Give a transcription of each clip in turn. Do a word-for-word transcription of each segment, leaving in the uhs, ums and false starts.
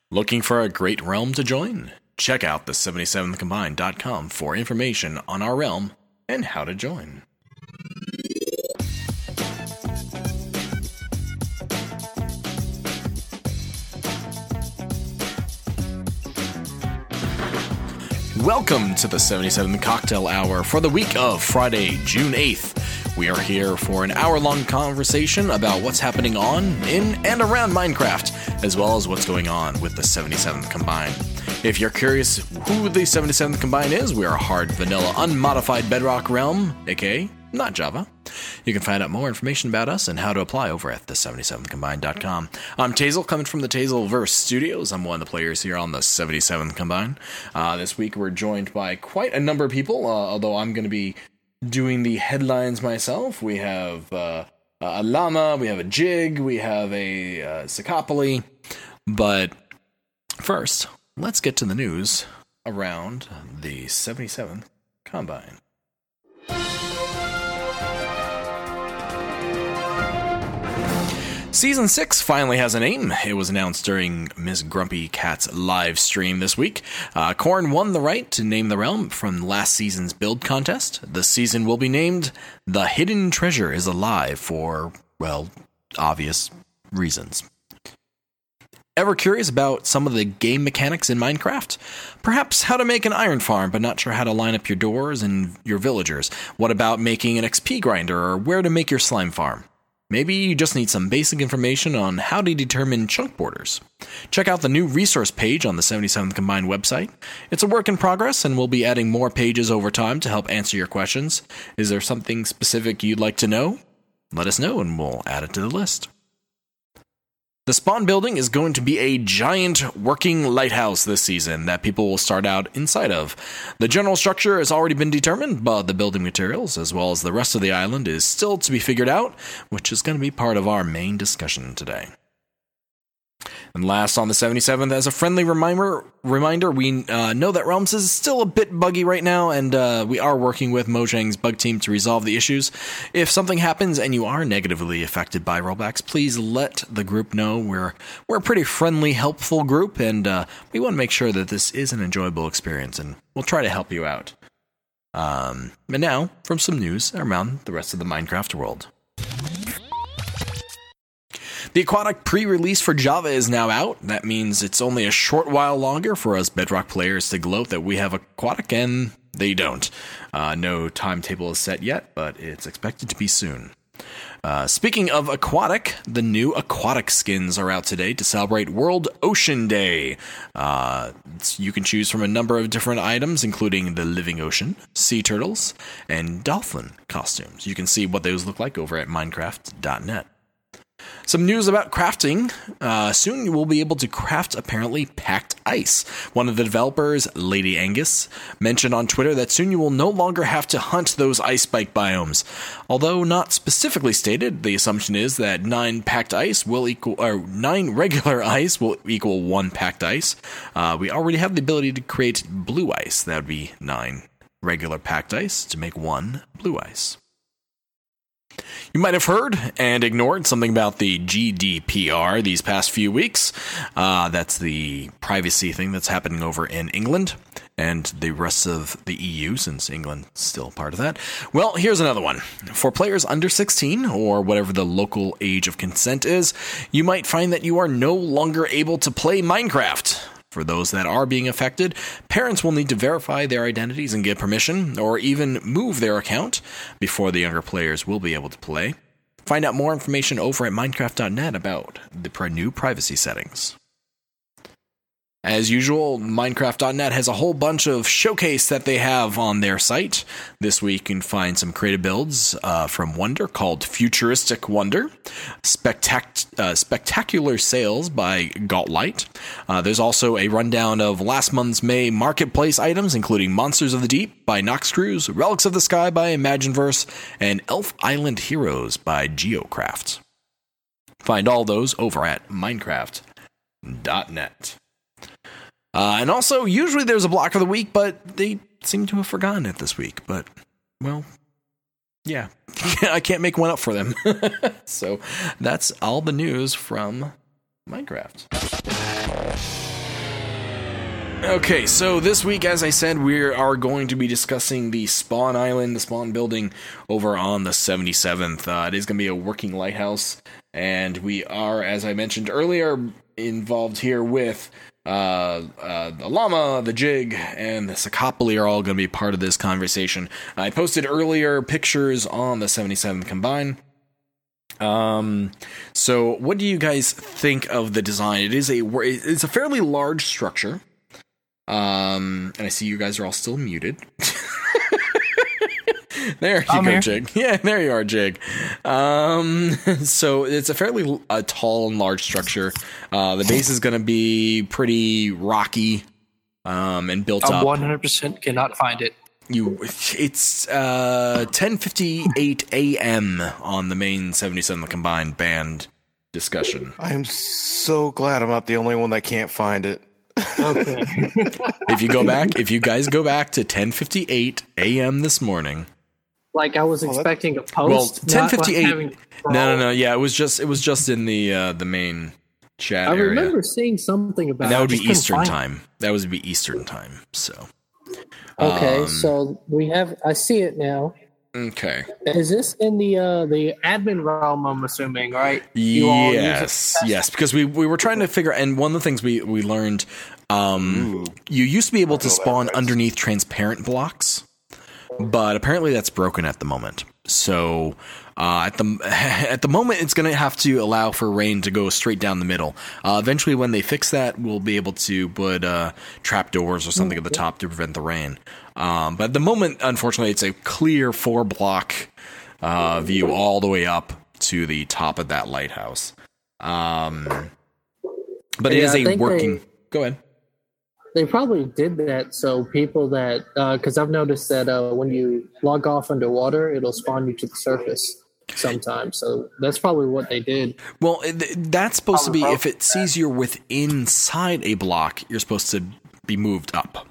Looking for a great realm to join? Check out the seventy-seventh combined dot com for information on our realm and how to join. Welcome to the seventy-seventh Cocktail Hour for the week of Friday, June eighth. We are here for an hour-long conversation about what's happening on, in, and around Minecraft, as well as what's going on with the seventy-seventh Combine. If you're curious who the seventy-seventh Combine is, we are a hard, vanilla, unmodified Bedrock realm, aka not Java. You can find out more information about us and how to apply over at the seventy-seventh combined dot com. I'm Tazel, coming from the Tazelverse Studios. I'm one of the players here on the seventy-seventh Combine. Uh, this week we're joined by quite a number of people, uh, although I'm going to be doing the headlines myself. We have uh, a llama, we have a jig, we have a uh, Sakopoli. But first, let's get to the news around the seventy-seventh Combine. Season six finally has a name. It was announced during Miss Grumpy Cat's live stream this week. Uh, Korn won the right to name the realm from last season's build contest. The season will be named The Hidden Treasure is Alive for, well, obvious reasons. Ever curious about some of the game mechanics in Minecraft? Perhaps how to make an iron farm, but not sure how to line up your doors and your villagers. What about making an X P grinder, or where to make your slime farm? Maybe you just need some basic information on how to determine chunk borders. Check out the new resource page on the seventy-seventh Combined website. It's a work in progress, and we'll be adding more pages over time to help answer your questions. Is there something specific you'd like to know? Let us know, and we'll add it to the list. The spawn building is going to be a giant working lighthouse this season that people will start out inside of. The general structure has already been determined, but the building materials, as well as the rest of the island, is still to be figured out, which is going to be part of our main discussion today. And last on the seventy-seventh, as a friendly reminder, reminder we uh, know that Realms is still a bit buggy right now, and uh, we are working with Mojang's bug team to resolve the issues. If something happens and you are negatively affected by rollbacks, please let the group know. We're we're a pretty friendly, helpful group, and uh, we want to make sure that this is an enjoyable experience, and we'll try to help you out. Um, and now, from some news around the rest of the Minecraft world. The Aquatic pre-release for Java is now out. That means it's only a short while longer for us Bedrock players to gloat that we have Aquatic, and they don't. Uh, no timetable is set yet, but it's expected to be soon. Uh, speaking of Aquatic, the new Aquatic skins are out today to celebrate World Ocean Day. Uh, you can choose from a number of different items, including the living ocean, sea turtles, and dolphin costumes. You can see what those look like over at Minecraft dot net. Some news about crafting. Uh, soon you will be able to craft, apparently, packed ice. One of the developers, Lady Angus, mentioned on Twitter that soon you will no longer have to hunt those ice spike biomes. Although not specifically stated, the assumption is that nine packed ice will equal, or nine regular ice will equal one packed ice. Uh, we already have the ability to create blue ice. That would be nine regular packed ice to make one blue ice. You might have heard and ignored something about the G D P R these past few weeks. Uh, that's the privacy thing that's happening over in England and the rest of the E U, since England's still part of that. Well, here's another one. For players under sixteen, or whatever the local age of consent is, you might find that you are no longer able to play Minecraft. For those that are being affected, parents will need to verify their identities and get permission, or even move their account before the younger players will be able to play. Find out more information over at Minecraft dot net about the new privacy settings. As usual, Minecraft dot net has a whole bunch of showcase that they have on their site. This week you can find some creative builds uh, from Wonder called Futuristic Wonder, Spectac- uh, Spectacular Sales by Galtlight. Uh, there's also a rundown of last month's May marketplace items, including Monsters of the Deep by Noxcrews, Relics of the Sky by Imagineverse, and Elf Island Heroes by Geocraft. Find all those over at Minecraft dot net. Uh, and also, usually there's a block of the week, but they seem to have forgotten it this week. But, well, yeah, I can't make one up for them. So that's all the news from Minecraft. Okay, so this week, as I said, we are going to be discussing the Spawn Island, the Spawn building over on the seventy-seventh. Uh, it is going to be a working lighthouse, and we are, as I mentioned earlier, involved here with uh, uh, the Llama, the Jig, and the Sakopoli are all going to be part of this conversation. I posted earlier pictures on the seventy-seventh Combine. Um, so what do you guys think of the design? It is a, it's a fairly large structure. Um, and I see you guys are all still muted. There you I'm go, here. Jig. Yeah, there you are, Jig. Um, so it's a fairly uh, tall and large structure. Uh, the base is going to be pretty rocky, um, and built I up. one hundred percent cannot find it. You, it's uh ten fifty-eight a.m. on the main seventy-seven Combined band discussion. I am so glad I'm not the only one that can't find it. Okay. If you go back, if you guys go back to ten fifty-eight a.m. this morning. Like I was well, expecting a Well, post. ten fifty-eight. No, no, no. Yeah, it was just it was just in the uh, the main chat I area. remember seeing something about. And that would it. be Eastern time. That would be Eastern time. So. Okay, um, so we have. I see it now. Okay. Is this in the uh, the Admin realm, I'm assuming, right? You all use it Yes, to test yes, because we, we were trying to figure, and one of the things we, we learned, um, you used to be able to spawn underneath transparent blocks, but apparently that's broken at the moment. So uh, at the at the moment, it's going to have to allow for rain to go straight down the middle. Uh, eventually, when they fix that, we'll be able to put uh, trap doors or something at the top to prevent the rain. Um, but at the moment, unfortunately, it's a clear four block uh, view all the way up to the top of that lighthouse. Um, but it Yeah, is I a think working. they- Go ahead. They probably did that so people that because I've noticed that uh, when you log off underwater, it'll spawn you to the surface sometimes. So that's probably what they did. Well, th- that's supposed to be if it sees you're with inside a block, you're supposed to be moved up.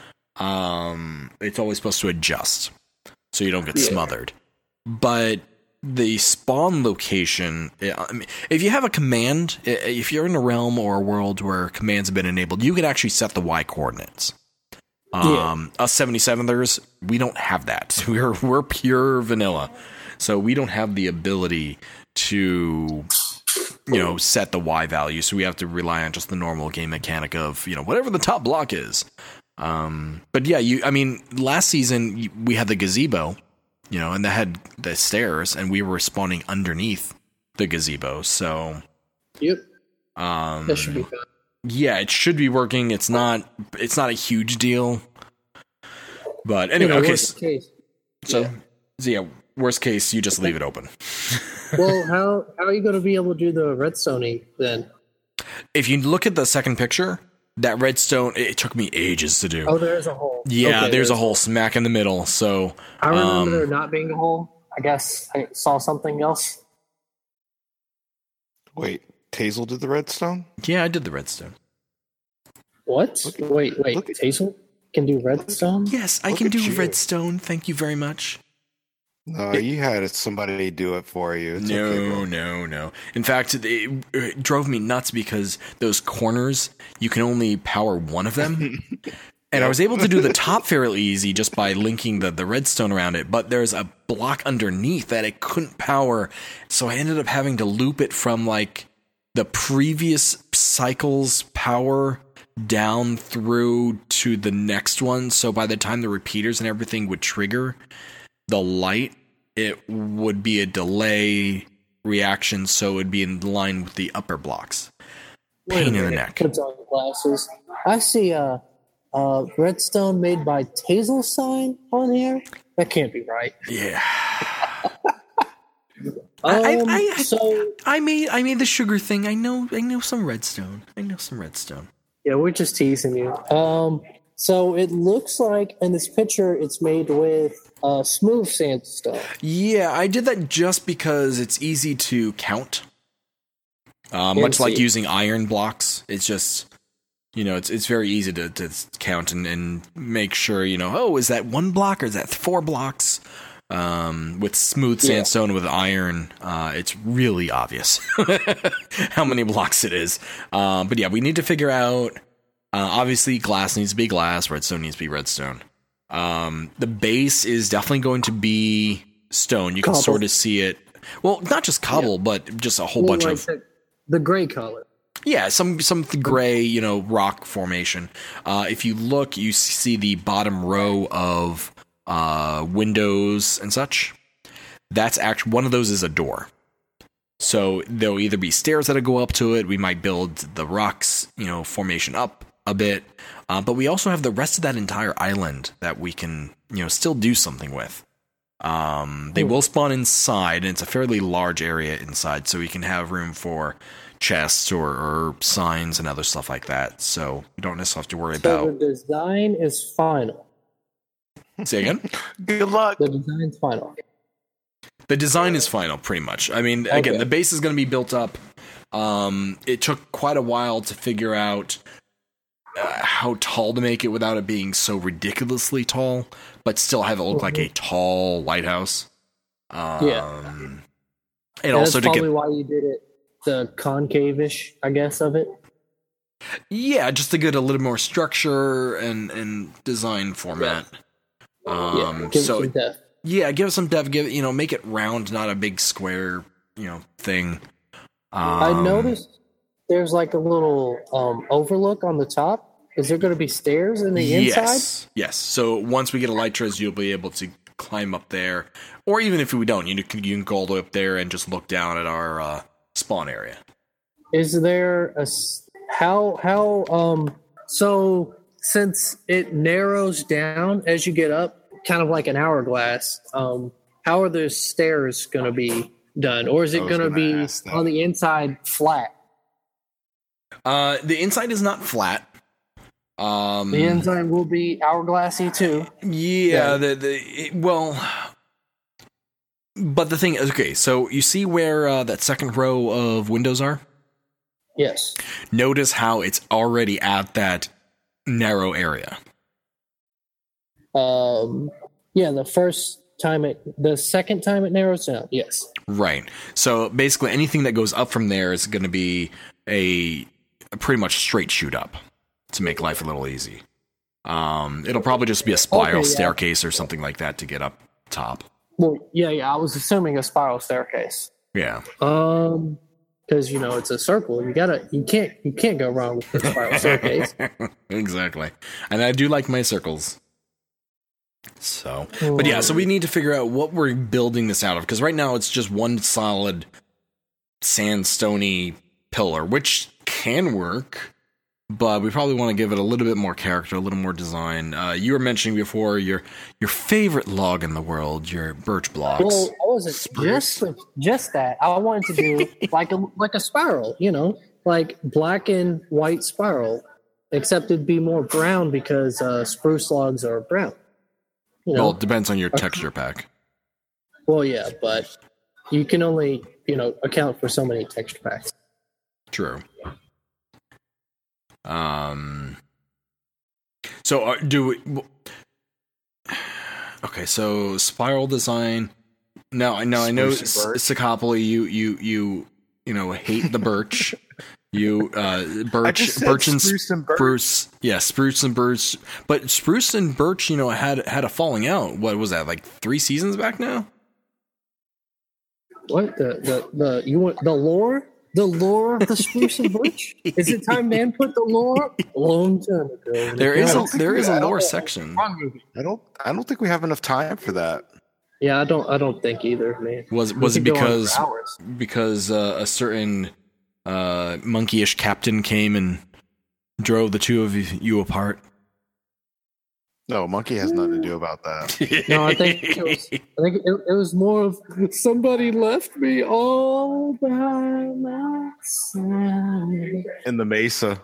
Um, it's always supposed to adjust so you don't get Yeah. smothered. But the spawn location, I mean, if you have a command, if you're in a realm or a world where commands have been enabled, you can actually set the Y coordinates. Um, us seventy-seveners, we don't have that. We're we're pure vanilla, so we don't have the ability to, you know, set the Y value. So we have to rely on just the normal game mechanic of, you know, whatever the top block is. Um, but yeah, you. I mean, last season you- we had the gazebo, you know, and that had the stairs, and we were spawning underneath the gazebo. So, Yep, um, that should be fun. yeah, it should be working. It's not. It's not a huge deal. But anyway, You know, okay. worst So, case. so, so yeah, worst case, you just leave it open. Well, how how are you going to be able to do the redstoning then? If you look at the second picture, that redstone, it took me ages to do. Oh, there's a hole. Yeah, Okay, there's a hole smack in the middle. So I remember um, there not being a hole. I guess I saw something else. Wait, Tazel did the redstone? yeah, I did the redstone. What? Look- wait, wait. look at- Tazel can do redstone? Yes, I Look can at do you. redstone. Thank you very much. No, you had somebody do it for you. It's no, okay, bro. no, no. In fact, it, it drove me nuts because those corners, you can only power one of them. And I was able to do the top fairly easy just by linking the, the redstone around it, but there's a block underneath that it couldn't power, so I ended up having to loop it from like the previous cycle's power down through to the next one, so by the time the repeaters and everything would trigger the light, it would be a delay reaction, so it would be in line with the upper blocks. Wait a Pain in the minute. neck. Puts on glasses. I see a, a redstone made by Tazel sign on here. That can't be right. Yeah. Um, I- I- so I made I made the sugar thing. I know I know some redstone. I know some redstone. yeah, we're just teasing you. Um, so it looks like in this picture it's made with uh, smooth sandstone. Yeah, I did that just because it's easy to count. Uh, Yeah, much like see. using iron blocks, it's just, you know, it's it's very easy to, to count and, and make sure, you know, oh, is that one block or is that four blocks? Um, with smooth Yeah. sandstone with iron, uh, it's really obvious how many blocks it is. Um, but yeah, we need to figure out Uh, obviously, glass needs to be glass. Redstone needs to be redstone. Um, the base is definitely going to be stone. You can Cobble. sort of see it. Well, not just cobble, yeah. but just a whole well, bunch like of the, the gray color. Yeah, some some gray, you know, rock formation. Uh, if you look, you see the bottom row of uh, windows and such. That's actually one of those is a door. So there'll either be stairs that'll go up to it. We might build the rocks, you know, formation up a bit. Uh, but we also have the rest of that entire island that we can, you know, still do something with. Um, they will spawn inside, and it's a fairly large area inside, so we can have room for chests or, or signs and other stuff like that. So we don't necessarily have to worry so about. The design is final. Say again? Good luck. The design's final. The design is final, pretty much. I mean, again, Okay. the base is going to be built up. Um, it took quite a while to figure out uh, how tall to make it without it being so ridiculously tall, but still have it look mm-hmm. like a tall lighthouse. Um, yeah. And, and also that's to probably get why you did it the concave-ish, I guess, of it. Yeah, just to get a little more structure and, and design format. Yeah. Um, yeah, give so it some depth. Yeah, give it some depth. Give it, you know, make it round, not a big square, you know, thing. Um, I noticed there's like a little um, overlook on the top. Is there going to be stairs in the yes, inside? Yes. So once we get elytras, you'll be able to climb up there, or even if we don't, you can you can go all the way up there and just look down at our uh, spawn area. Is there a s- how how um so since it narrows down as you get up? Kind of like an hourglass. Um, how are the stairs going to be done, or is it going to be on the inside flat? Uh, the inside is not flat. Um, the inside will be hourglassy too. Yeah. yeah. The the it, well, but the thing is, okay. So you see where uh, that second row of windows are? Yes. Notice how it's already at that narrow area. Um, yeah, the first time it, the second time it narrows down, yes. Right. So basically anything that goes up from there is going to be a, a pretty much straight shoot up to make life a little easy. Um, it'll probably just be a spiral okay, yeah. staircase or something like that to get up top. Well, yeah, yeah, I was assuming a spiral staircase. Yeah. Um, because you know it's a circle. You gotta, you can't, you can't go wrong with the spiral staircase. Exactly. And I do like my circles. So, but yeah, so we need to figure out what we're building this out of, because right now it's just one solid sandstony pillar, which can work, but we probably want to give it a little bit more character, a little more design. Uh, you were mentioning before your your favorite log in the world, your birch blocks. Well, I wasn't just just that. I wanted to do like a like a spiral, you know, like black and white spiral, except it'd be more brown because uh, spruce logs are brown. You know? Well, it depends on your texture pack. Well, yeah, but you can only, you know, account for so many texture packs. True. Um. So uh, do we? Okay, so spiral design. Now I know I know Sakopoli, you you you you know hate the birch. You uh birch birch and spruce and birch. spruce yeah spruce and birch, but spruce and birch, you know, had had a falling out. What was that, like three seasons back now? What the the, the you want the lore the lore of the spruce and birch? Is it time to input the lore? A long time ago. There is a, there is a lore section. I don't I don't think we have enough time for that. Yeah, I don't I don't think either, man. Was was it because because uh, a certain uh, monkeyish captain came and drove the two of you apart? No, monkey has nothing to do about that. No, I think it was, I think it, it was more of somebody left me all by myself in the mesa.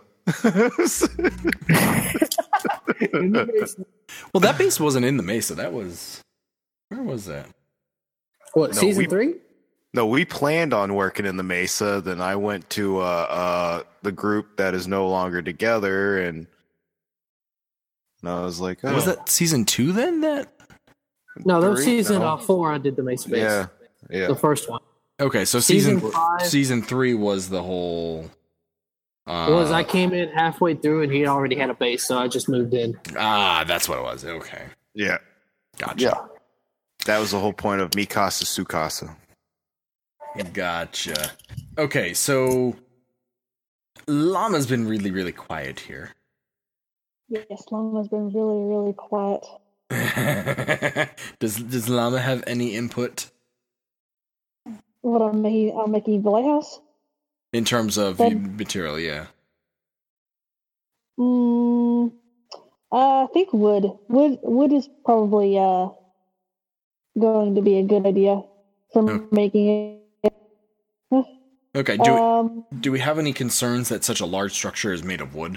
in the mesa. Well, that base wasn't in the mesa. That was where was that? What, no, season we, three? No, we planned on working in the mesa. Then I went to uh, uh, the group that is no longer together, and. And I was like, oh. Was that season two then? That no, that was Three? season No. uh, four. I did the Mesa base. Yeah, yeah. The first one. okay? So season Season five- season three was the whole Uh, was I came in halfway through and he already had a base, so I just moved in. Ah, that's what it was. Okay. Yeah. Gotcha. Yeah. That was the whole point of Mikasa Sukasa. Gotcha. Okay, so Llama's been really, really quiet here. Yes, Llama's been really, really quiet. does Does Llama have any input What I'm making, I'm making the lighthouse. in terms of Then- material? Yeah. Mm, uh, I think wood. Wood. Wood is probably uh going to be a good idea for Okay. making it. Okay. Do Um, Do we have any concerns that such a large structure is made of wood?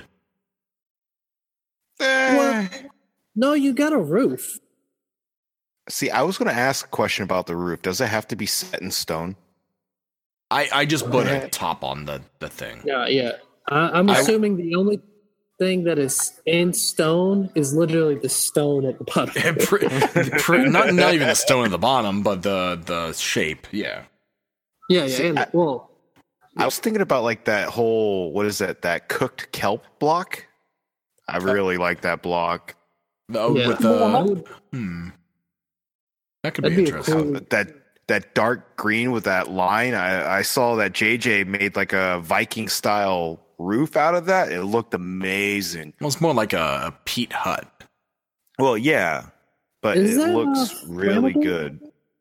Eh. No, you got a roof. See, I was going to ask a question about the roof. Does it have to be set in stone? I, I just put a top on the, the thing. Yeah, yeah. I, I'm I- assuming the only thing that is in stone is literally the stone at the bottom. Pre- pre- not not even the stone at the bottom, but the the shape. Yeah. Yeah, yeah. See, and, I- well, I was thinking about like that whole, what is that, that cooked kelp block? I really like that block. Oh, yeah. with the That would- hmm. That could That'd be be a interesting. cool- That that dark green with that line. I, I saw that J J made like a Viking style roof out of that. It looked amazing. Well, it's more like a, a peat hut. Well, yeah, but Is it that, looks uh, really flammable? good.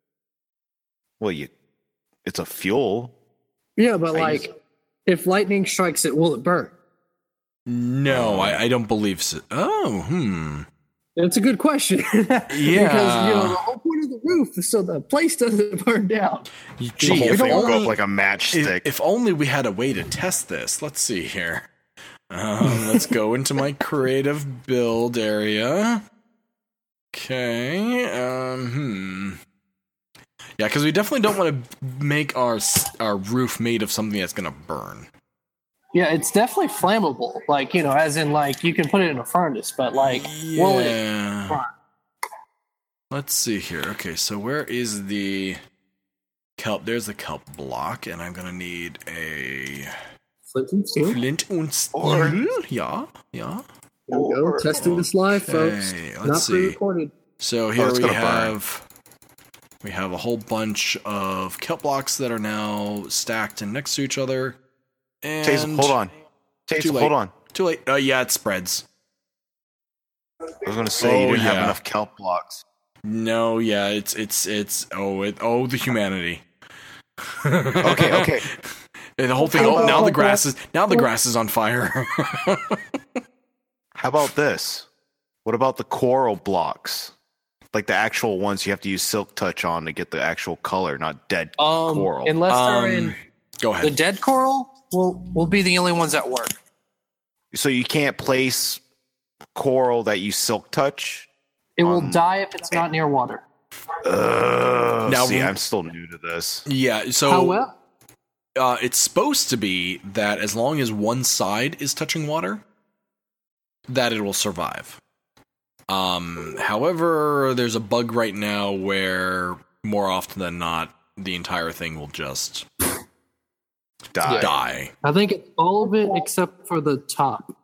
Well, you, it's a fuel. yeah, but I like, use- if lightning strikes it, will it burn? No, I, I don't believe so. Oh, hmm. It's a good question. because you know the whole point of the roof is so the place doesn't burn down. The Gee, whole if thing will go only, up like a if, matchstick. if only we had a way to test this. Let's see here. Um, let's go into my creative build area. Okay. Um, hmm. Yeah, because we definitely don't want to make our s- our roof made of something that's gonna burn. Yeah, it's definitely flammable. Like, you know, as in like you can put it in a furnace, but like will it Yeah. burn? Let's see here. Okay, so where is the kelp? There's the kelp block, and I'm gonna need a Flint and steel. flint und steel. Or- Yeah, yeah. There we go. Testing this live, folks. Okay, let's Not see. pre-recorded. So here it's we gonna burn. have we have a whole bunch of kelp blocks that are now stacked and next to each other. And Tazel, hold on. Too Tazel, late. hold on. Too late. Uh, yeah, it spreads. I was going to say Oh, you didn't yeah. have enough kelp blocks. No, yeah, it's it's it's oh it oh the humanity. Okay, okay. And the whole thing. Oh, now the grass is now the grass is on fire. How about this? What about the coral blocks? Like the actual ones you have to use silk touch on to get the actual color, not dead Um, coral. unless Um, they're in Go the ahead. dead coral, will will be the only ones that work. So you can't place coral that you silk touch? It will Um, die if it's not near water. Uh, Now- see, I'm still new to this. Yeah. So However, uh, it's supposed to be that as long as one side is touching water, that it will survive. Um, however, there's a bug right now where more often than not, the entire thing will just Die. die. I think it's all of it except for the top.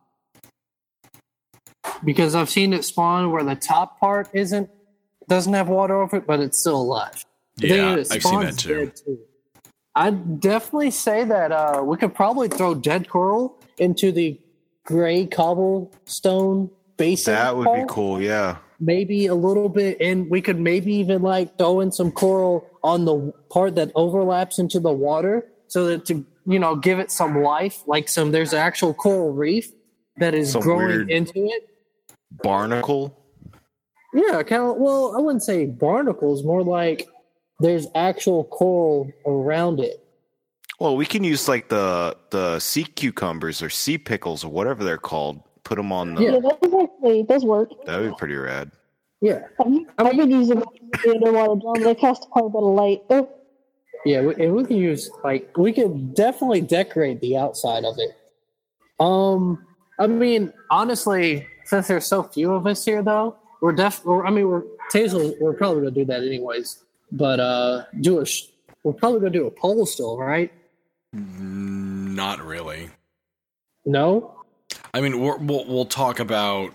Because I've seen it spawn where the top part isn't doesn't have water over it, but it's still alive. The thing Yeah, is, it I've seen that spawns too. dead, too. I'd definitely say that uh, we could probably throw dead coral into the gray cobblestone basin. That would be part. cool, yeah. Maybe a little bit, and we could maybe even like throw in some coral on the part that overlaps into the water, so that to you know give it some life, like some there's an actual coral reef that is Some growing weird- into it. Barnacle? Yeah, kind of. Well, I wouldn't say barnacles, more like there's actual coral around it. Well, we can use like the the sea cucumbers or sea pickles or whatever they're called. Put them on the. Yeah. Yeah, those actually does work. That would be pretty rad. Yeah, I've been using the underwater drum. They cost quite a bit of light. Oh, yeah, we, and we can use like we could definitely decorate the outside of it. Um, I mean, honestly, since there's so few of us here, though, we're def. Or, I mean, we're Tazel. We're probably gonna do that anyways. But uh, do a. Sh- we're probably gonna do a poll still, right? Not really. No. I mean, we're, we'll we'll talk about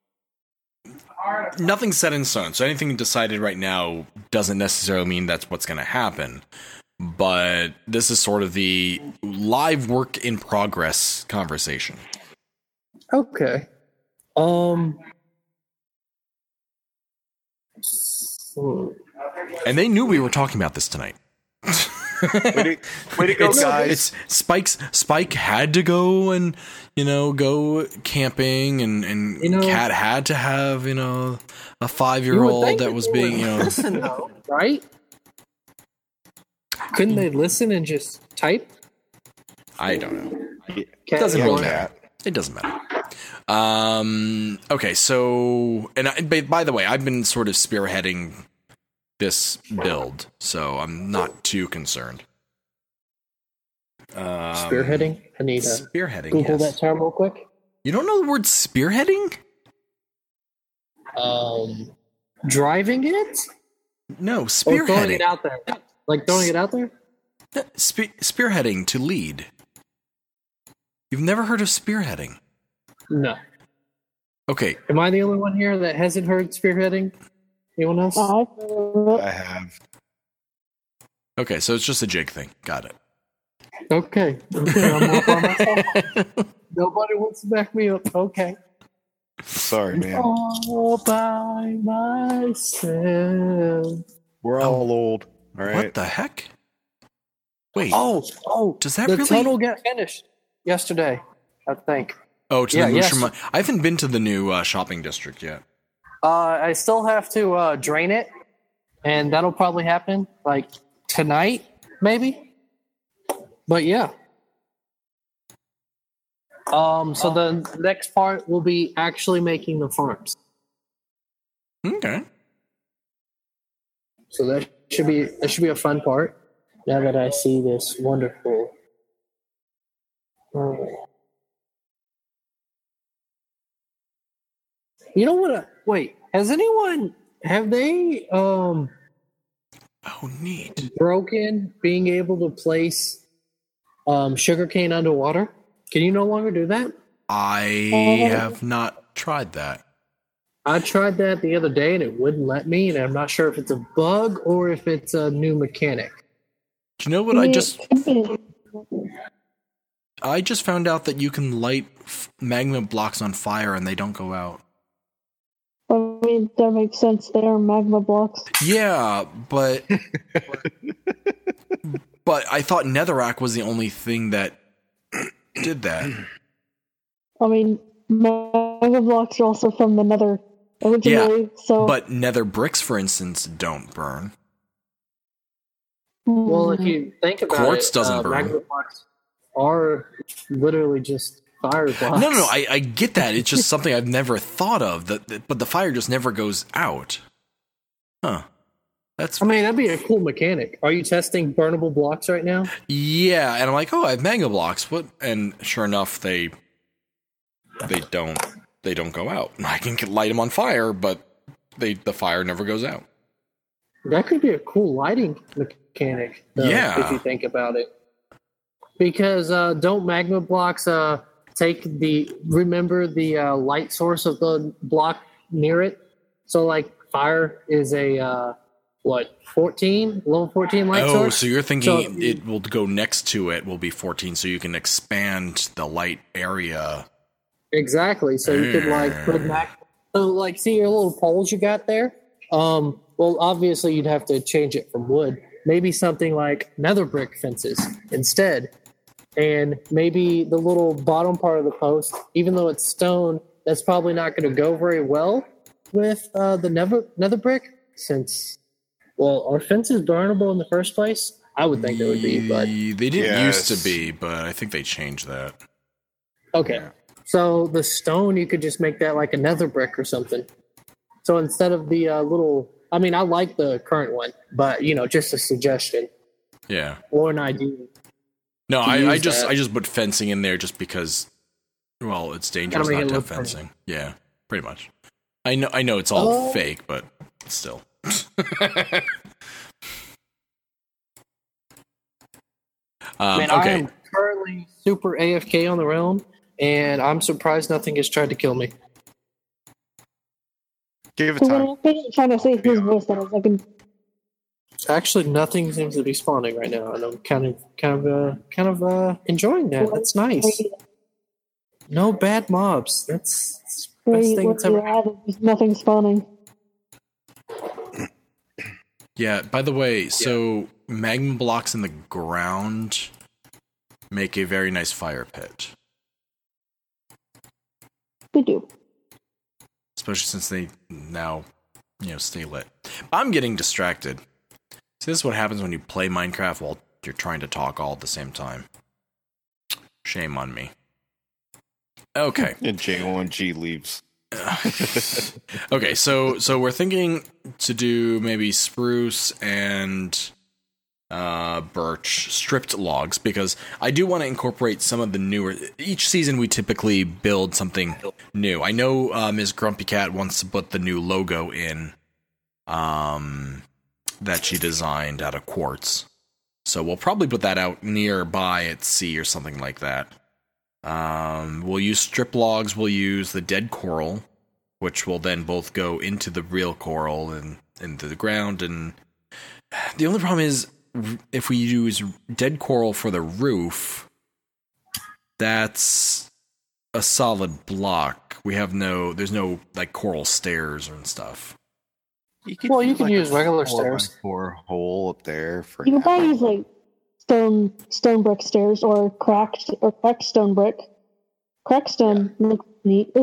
nothing set in stone. So anything decided right now doesn't necessarily mean that's what's going to happen. But this is sort of the live work in progress conversation. Okay. Um. hmm. And they knew we were talking about this tonight. Way to, way to go, It's, guys! it's Spike's Spike had to go and you know go camping, and and You know- Cat had to have you know a five year You would old think that was they being would you know listen, though, right? Couldn't they listen and just type? I don't know. Cat Doesn't Yeah, really Cat. matter. It doesn't matter. Um. Okay. So, and I, by, by the way, I've been sort of spearheading this build, so I'm not too concerned. Um, Spearheading. I need to Spearheading. Google yes. that term real quick. You don't know the word spearheading? Um, driving it No, or throwing spearheading. it out there, like throwing it out there. Spe- spearheading to lead. You've never heard of spearheading? No. Okay, Am I the only one here that hasn't heard spearheading? Anyone else? I I have. okay, so it's just a Jake thing. Got it. Okay. Okay. I'm all by myself. Nobody wants to back me up. Okay. Sorry, man. All by myself. We're all old. All right. What the heck? Wait. Oh, oh. Does that the really- tunnel got finished yesterday, I think. Oh, to yeah, the yes. Lushma- I haven't been to the new uh, shopping district yet. Uh, I still have to uh, drain it, and that'll probably happen like tonight, maybe. But yeah. Um. So the next part will be actually making the farms. Okay. So that should be that should be a fun part. Now that I see this wonderful. Oh. You know what? Uh, wait, has anyone have they um Oh, neat. broken being able to place um sugarcane underwater? Can you no longer do that? I have not tried that. I tried that the other day and it wouldn't let me, and I'm not sure if it's a bug or if it's a new mechanic. Do you know what I just Could be. I just found out that you can light f- magma blocks on fire and they don't go out. I mean, that makes sense. They are magma blocks. Yeah, but but I thought Netherrack was the only thing that did that. I mean, magma blocks are also from the Nether originally. so, But Nether bricks, for instance, don't burn. Well, if you think about Quartz it, doesn't uh, burn. magma blocks are literally just fire blocks. No, no, no. I, I get that. It's just something I've never thought of. That, that- but the fire just never goes out. Huh. That's I mean, that'd be a cool mechanic. Are you testing burnable blocks right now? yeah. And I'm like, oh, I have magma blocks. What? And sure enough, they they don't they don't go out. I can light them on fire, but they the fire never goes out. That could be a cool lighting mechanic, though, Yeah. if you think about it. Because uh, don't magma blocks uh, take the remember the uh, light source of the block near it? So, like, fire is a uh, what fourteen level fourteen light Oh, source. so you're thinking So- it will go next to it will be fourteen, so you can expand the light area. Exactly. So you could like put mag- so like see your little poles you got there. Um, well, obviously you'd have to change it from wood. Maybe something like nether brick fences instead, and maybe the little bottom part of the post, even though it's stone, that's probably not going to go very well with uh, the nether nether brick. Since, well, are fences burnable in the first place? I would think they would be, but Ye- they didn't used to Yes. be, but I think they changed that. okay. So the stone, you could just make that like a nether brick or something. So instead of the uh, little, I mean, I like the current one, but you know, just a suggestion Yeah. or an idea. No, to I, I use just that. I just put fencing in there just because, well, it's dangerous make not it to have look pretty. fencing. Yeah, pretty much. I know I know it's all Oh. fake, but still. I um, mean, I okay. am currently super A F K on the realm, and I'm surprised nothing has tried to kill me. Give it So time. what I'm trying to say his voice that is, I can. Actually, nothing seems to be spawning right now, and I'm kind of, kind of, uh, kind of uh, enjoying that. That's nice. No bad mobs. That's, that's the best Wait, thing what that's do you ever. add? There's nothing spawning. Yeah, by the way, so magma blocks in the ground make a very nice fire pit. We do. Especially since they now, you know, stay lit. I'm getting distracted. See, this is what happens when you play Minecraft while you're trying to talk all at the same time. Shame on me. Okay. And J one G leaves. Okay, so so we're thinking to do maybe spruce and uh, birch stripped logs, because I do want to incorporate some of the newer. Each season we typically build something new. I know uh, Miz Grumpy Cat wants to put the new logo in, um, that she designed out of quartz. So we'll probably put that out nearby at sea or something like that. Um, we'll use strip logs. We'll use the dead coral, which will then both go into the real coral and into the ground. And the only problem is, if we use dead coral for the roof, that's a solid block. We have no, there's no like coral stairs and stuff. You Well, you do, can use a regular four by stairs. Four hole up there for. You can probably now. use like stone stone brick stairs or cracked or cracked stone brick. Cracked stone looks neat.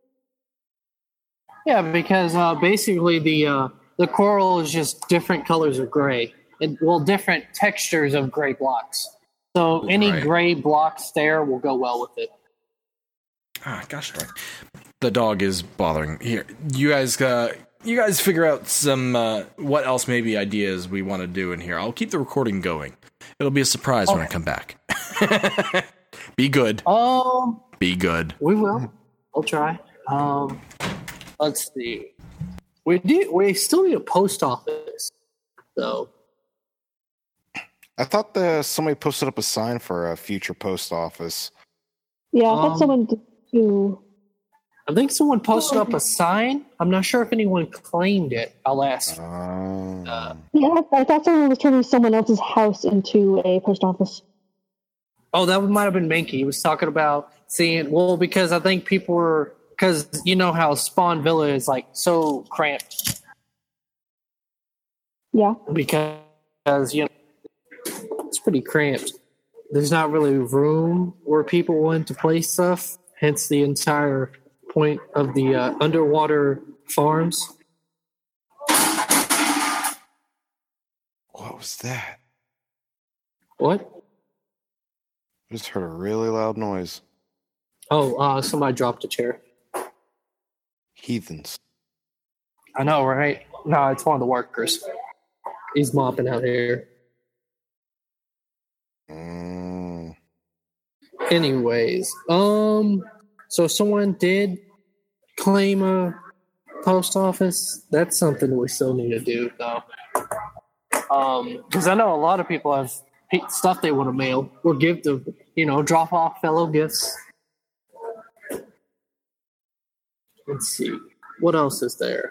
Yeah, because uh, basically the uh, the coral is just different colors of gray, and well, different textures of gray blocks. So any Right. gray blocks there will go well with it. Ah, gosh darn. The dog is bothering. Here, you guys, uh, you guys figure out some, uh, what else maybe ideas we want to do in here. I'll keep the recording going. It'll be a surprise when I come back. Be good. Um, Be good. we will. I'll try. Um, let's see. We do. We still need a post office, though. I thought the somebody posted up a sign for a future post office. Yeah, I thought Um, someone did too. I think someone posted up a sign. I'm not sure if anyone claimed it. I'll ask. Um, Uh, Yeah, I thought someone was turning someone else's house into a post office. Oh, that might have been Mankey. He was talking about seeing, well, because I think people were, because you know how Spawn Villa is like so cramped. Yeah. Because, you know, it's pretty cramped. There's not really room where people want to place stuff, hence the entire point of the uh, underwater farms. what was that? What? I just heard a really loud noise. Oh, uh, somebody dropped a chair. Heathens. I know, right? No, it's one of the workers. He's mopping out here. Mm. Anyways, um, so someone did claim a post office. That's something we still need to do, though. Um, because I know a lot of people have pe- stuff they want to mail or give to, you know, drop off fellow gifts. Let's see, what else is there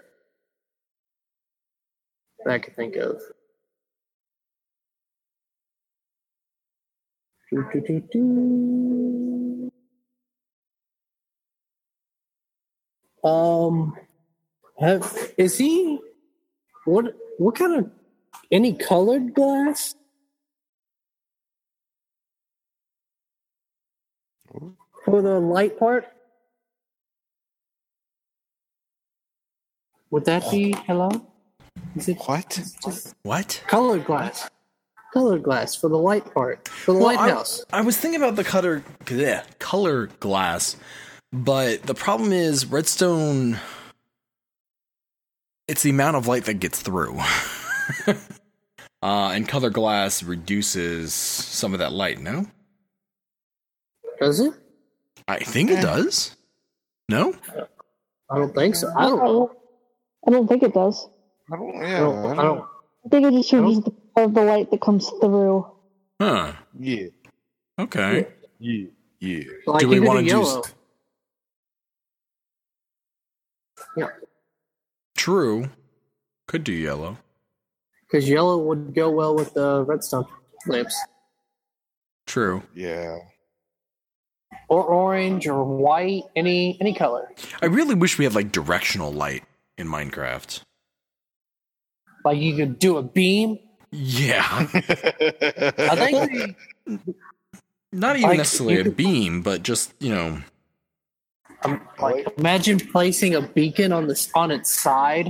that I can think of? Do, do, do, do. Um, have is he? What what kind of any colored glass? For the light part? Would that be hello? Is it What? just What? colored glass? Colored glass for the light part, for the Well, lighthouse. I, I was thinking about the color, bleh, color glass, but the problem is redstone. It's the amount of light that gets through, uh, and color glass reduces some of that light. No, Does it? I think it does. No, I don't think so. I don't know. I don't think it does. I don't. I Yeah. don't. I don't. I think it just changes the color of the light that comes through. huh? Yeah. Okay. Yeah. Yeah. Like Do we you could wanna do do yellow. s- Yeah, True. Could do yellow. because yellow would go well with the redstone lamps, True. Yeah. or orange, or white, any any color. I really wish we had like directional light in Minecraft. Like you could do a beam. Yeah. I think we, Not even Like, necessarily you a could- beam, but just, you know, um, like imagine placing a beacon on this on its side.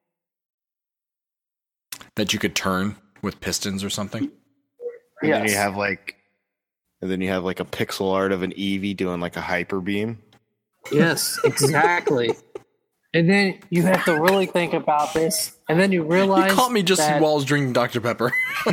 that you could turn with pistons or something. And then you Yes. have like, and then you have like a pixel art of an Eevee doing like a hyper beam. Yes, exactly. And then you have to really think about this, and then you realize You caught me just that, while I was drinking Doctor Pepper.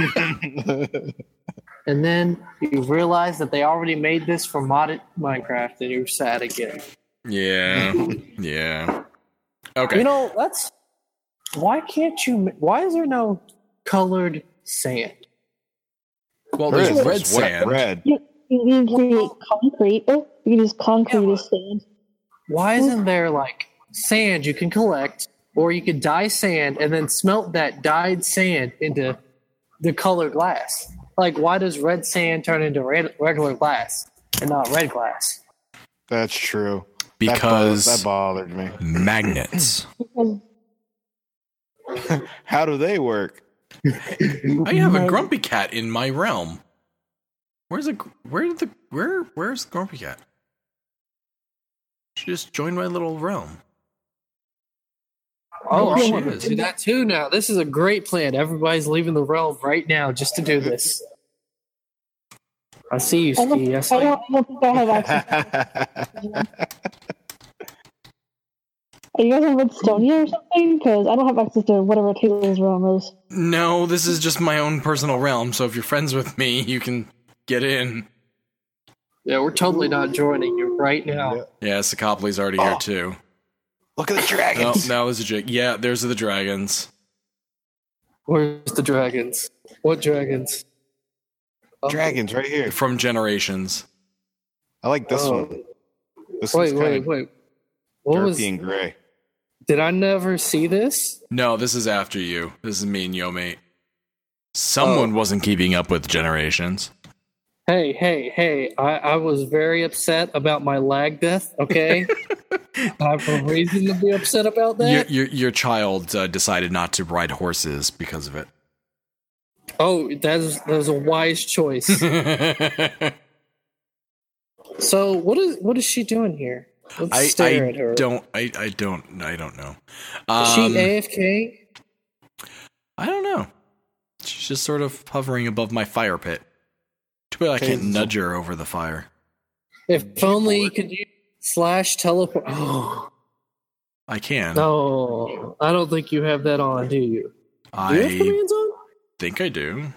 and then you realize that they already made this for modded Minecraft, and you're sad again. Yeah. Yeah. Okay. You know, that's why can't you? ma- Why is there no colored sand? well, There there's is, red there's wet sand. red. You, you can create concrete. Oh, you can use concrete Yeah, as sand. Why isn't there like sand you can collect, or you could dye sand and then smelt that dyed sand into the colored glass? Like, why does red sand turn into red, regular glass and not red glass? That's true. Because that, bo- that bothered me. magnets. Because How do they work? I have a grumpy cat in my realm. Where's the where did the where where's the grumpy cat? She just joined my little realm. Oh, there she I want to is. do that too now. This is a great plan. Everybody's leaving the realm right now just to do this. I see you, I don't, Ski. I I see. don't, I don't think I have access. Are you guys in Redstonia or something? Because I don't have access to whatever Taylor's realm is. No, this is just my own personal realm, so if you're friends with me, you can get in. Yeah, we're totally not joining you right now. Yeah, Sakoply's already here too. Look at the No, dragons. now there's a drag. Yeah, there's the dragons. Where's the dragons? What dragons? Oh, Dragons right here. From Generations. I like this Oh. one. This Wait, one's wait, kind wait. of What darky was? and gray. Did I never see this? No, this is after you. This is me and Yo Mate. Someone Oh. wasn't keeping up with Generations. Hey, hey, hey! I, I was very upset about my lag death. Okay, I have a reason to be upset about Your that. your, your child uh, decided not to ride horses because of it. Oh, that is that was a wise choice. So what is what is she doing here? Let's I, stare I at her. don't I, I don't I don't know. Is Um, she A F K? I don't know. She's just sort of hovering above my fire pit. Too bad I can't Okay. nudge her over the fire. If only you could use slash teleport. Oh, I can. no, I don't think you have that on, do you? Do you have I commands on? think I do.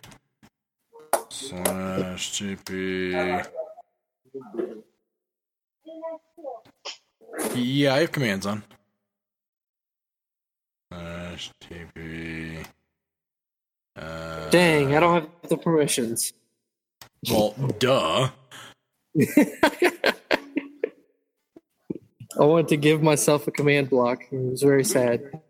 Slash T P. Yeah, I have commands on. Slash T P. Uh, Dang, I don't have the permissions. Well, duh. I wanted to give myself a command block. It was very sad.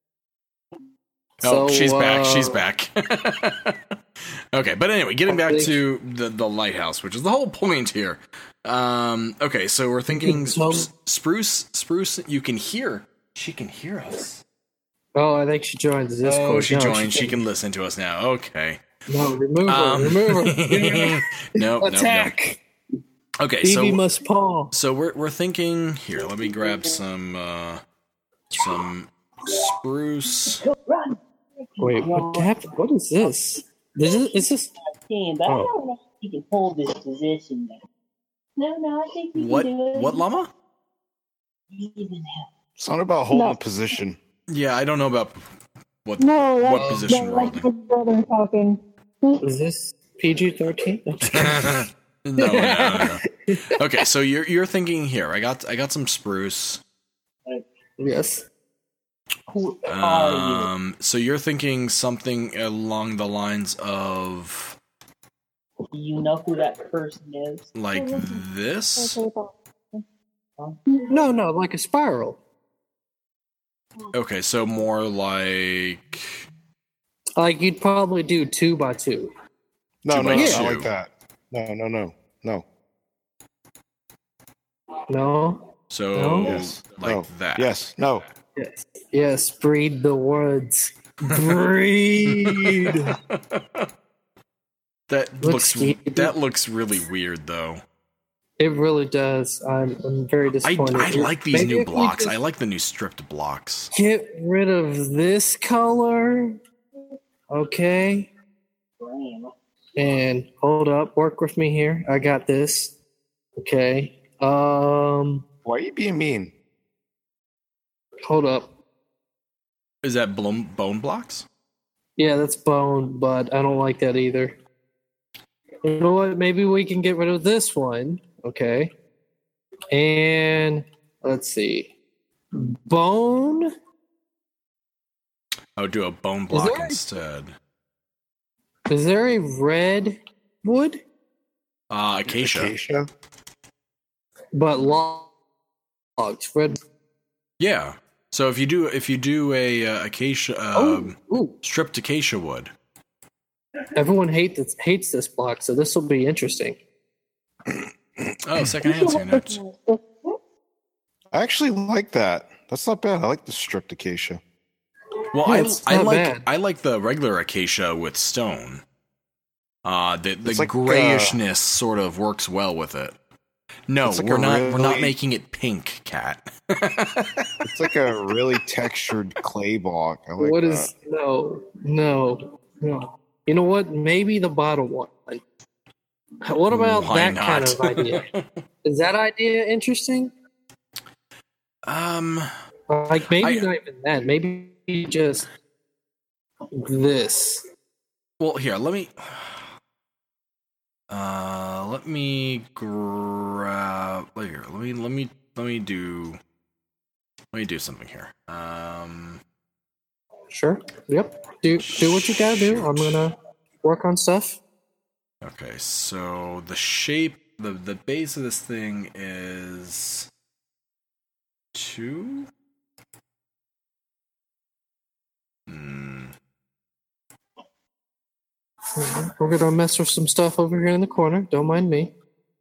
Oh, So, she's back. uh, She's back. Okay, but anyway, getting back think- to the, the lighthouse, which is the whole point here. Um, okay, so we're thinking So- sp- spruce. Spruce, you can hear. She can hear us. Oh, I think she joined the Discord. Oh, she No, joined. She can listen to us now. Okay. No, remove her. Um, remove her. no, no, no. Attack. Okay, Phoebe so must paw. so we're we're thinking here. Let me grab some uh, some spruce. Wait, what happened? What is this? This is, is this? team, but Oh. I don't know if he can hold this position. No, no, I think he What can do it. what llama? Even help. It's not about holding No. a position. Yeah, I don't know about what No, that's, what position that's we're like holding. my brother talking. Is this P G thirteen? no, no, no, no. Okay, so you're you're thinking here. I got I got some spruce. Yes. Who are you? Um, so you're thinking something along the lines of Do you know who that person is? Like this? No, no, like a spiral. Okay, so more like Like you'd probably do two by two. No, Two no, by no, two. not like that. No, no, no, no. No. so No? Yes. like no. that. Yes. No. Yes. Yes. Breed the woods. Breed. That Looks looks scary. that looks really weird though. It really does. I'm, I'm very I, disappointed. I like these Maybe new if we blocks. just I like the new stripped blocks. Get rid of this color. Okay. And hold up. Work with me here. I got this. Okay. Um. Why are you being mean? Hold up. Is that bone bone blocks? Yeah, that's bone, but I don't like that either. You know what? Maybe we can get rid of this one. Okay. And let's see. Bone. Oh, do a bone block there- instead. Is there a red wood? Uh, acacia. Acacia? But logs. Red. Yeah. So if you do if you do a uh, acacia Oh, um, ooh. stripped acacia wood. Everyone hates this, hates this block, so this will be interesting. Oh, second hand's here next. I actually like that. That's not bad. I like the stripped acacia. Well, Yeah, I it's I not like bad. I like the regular acacia with stone. Uh the the It's like, grayishness sort of works well with it. No, It's like we're a not we're not really- making it pink, Cat. It's like a really textured clay block. I like What that. is no, no, no. You know what? Maybe the bottom one. What about Why that kind not? of idea? Is that idea interesting? um Like maybe I- not even that. Maybe just this. well, here, let me uh let me grab here. Let me let me let me do let me do something here. Um Sure. Yep. Do do what you gotta do. I'm gonna work on stuff. Okay, so the shape, the the base of this thing is two. Hmm. We're gonna mess with some stuff over here in the corner. Don't mind me.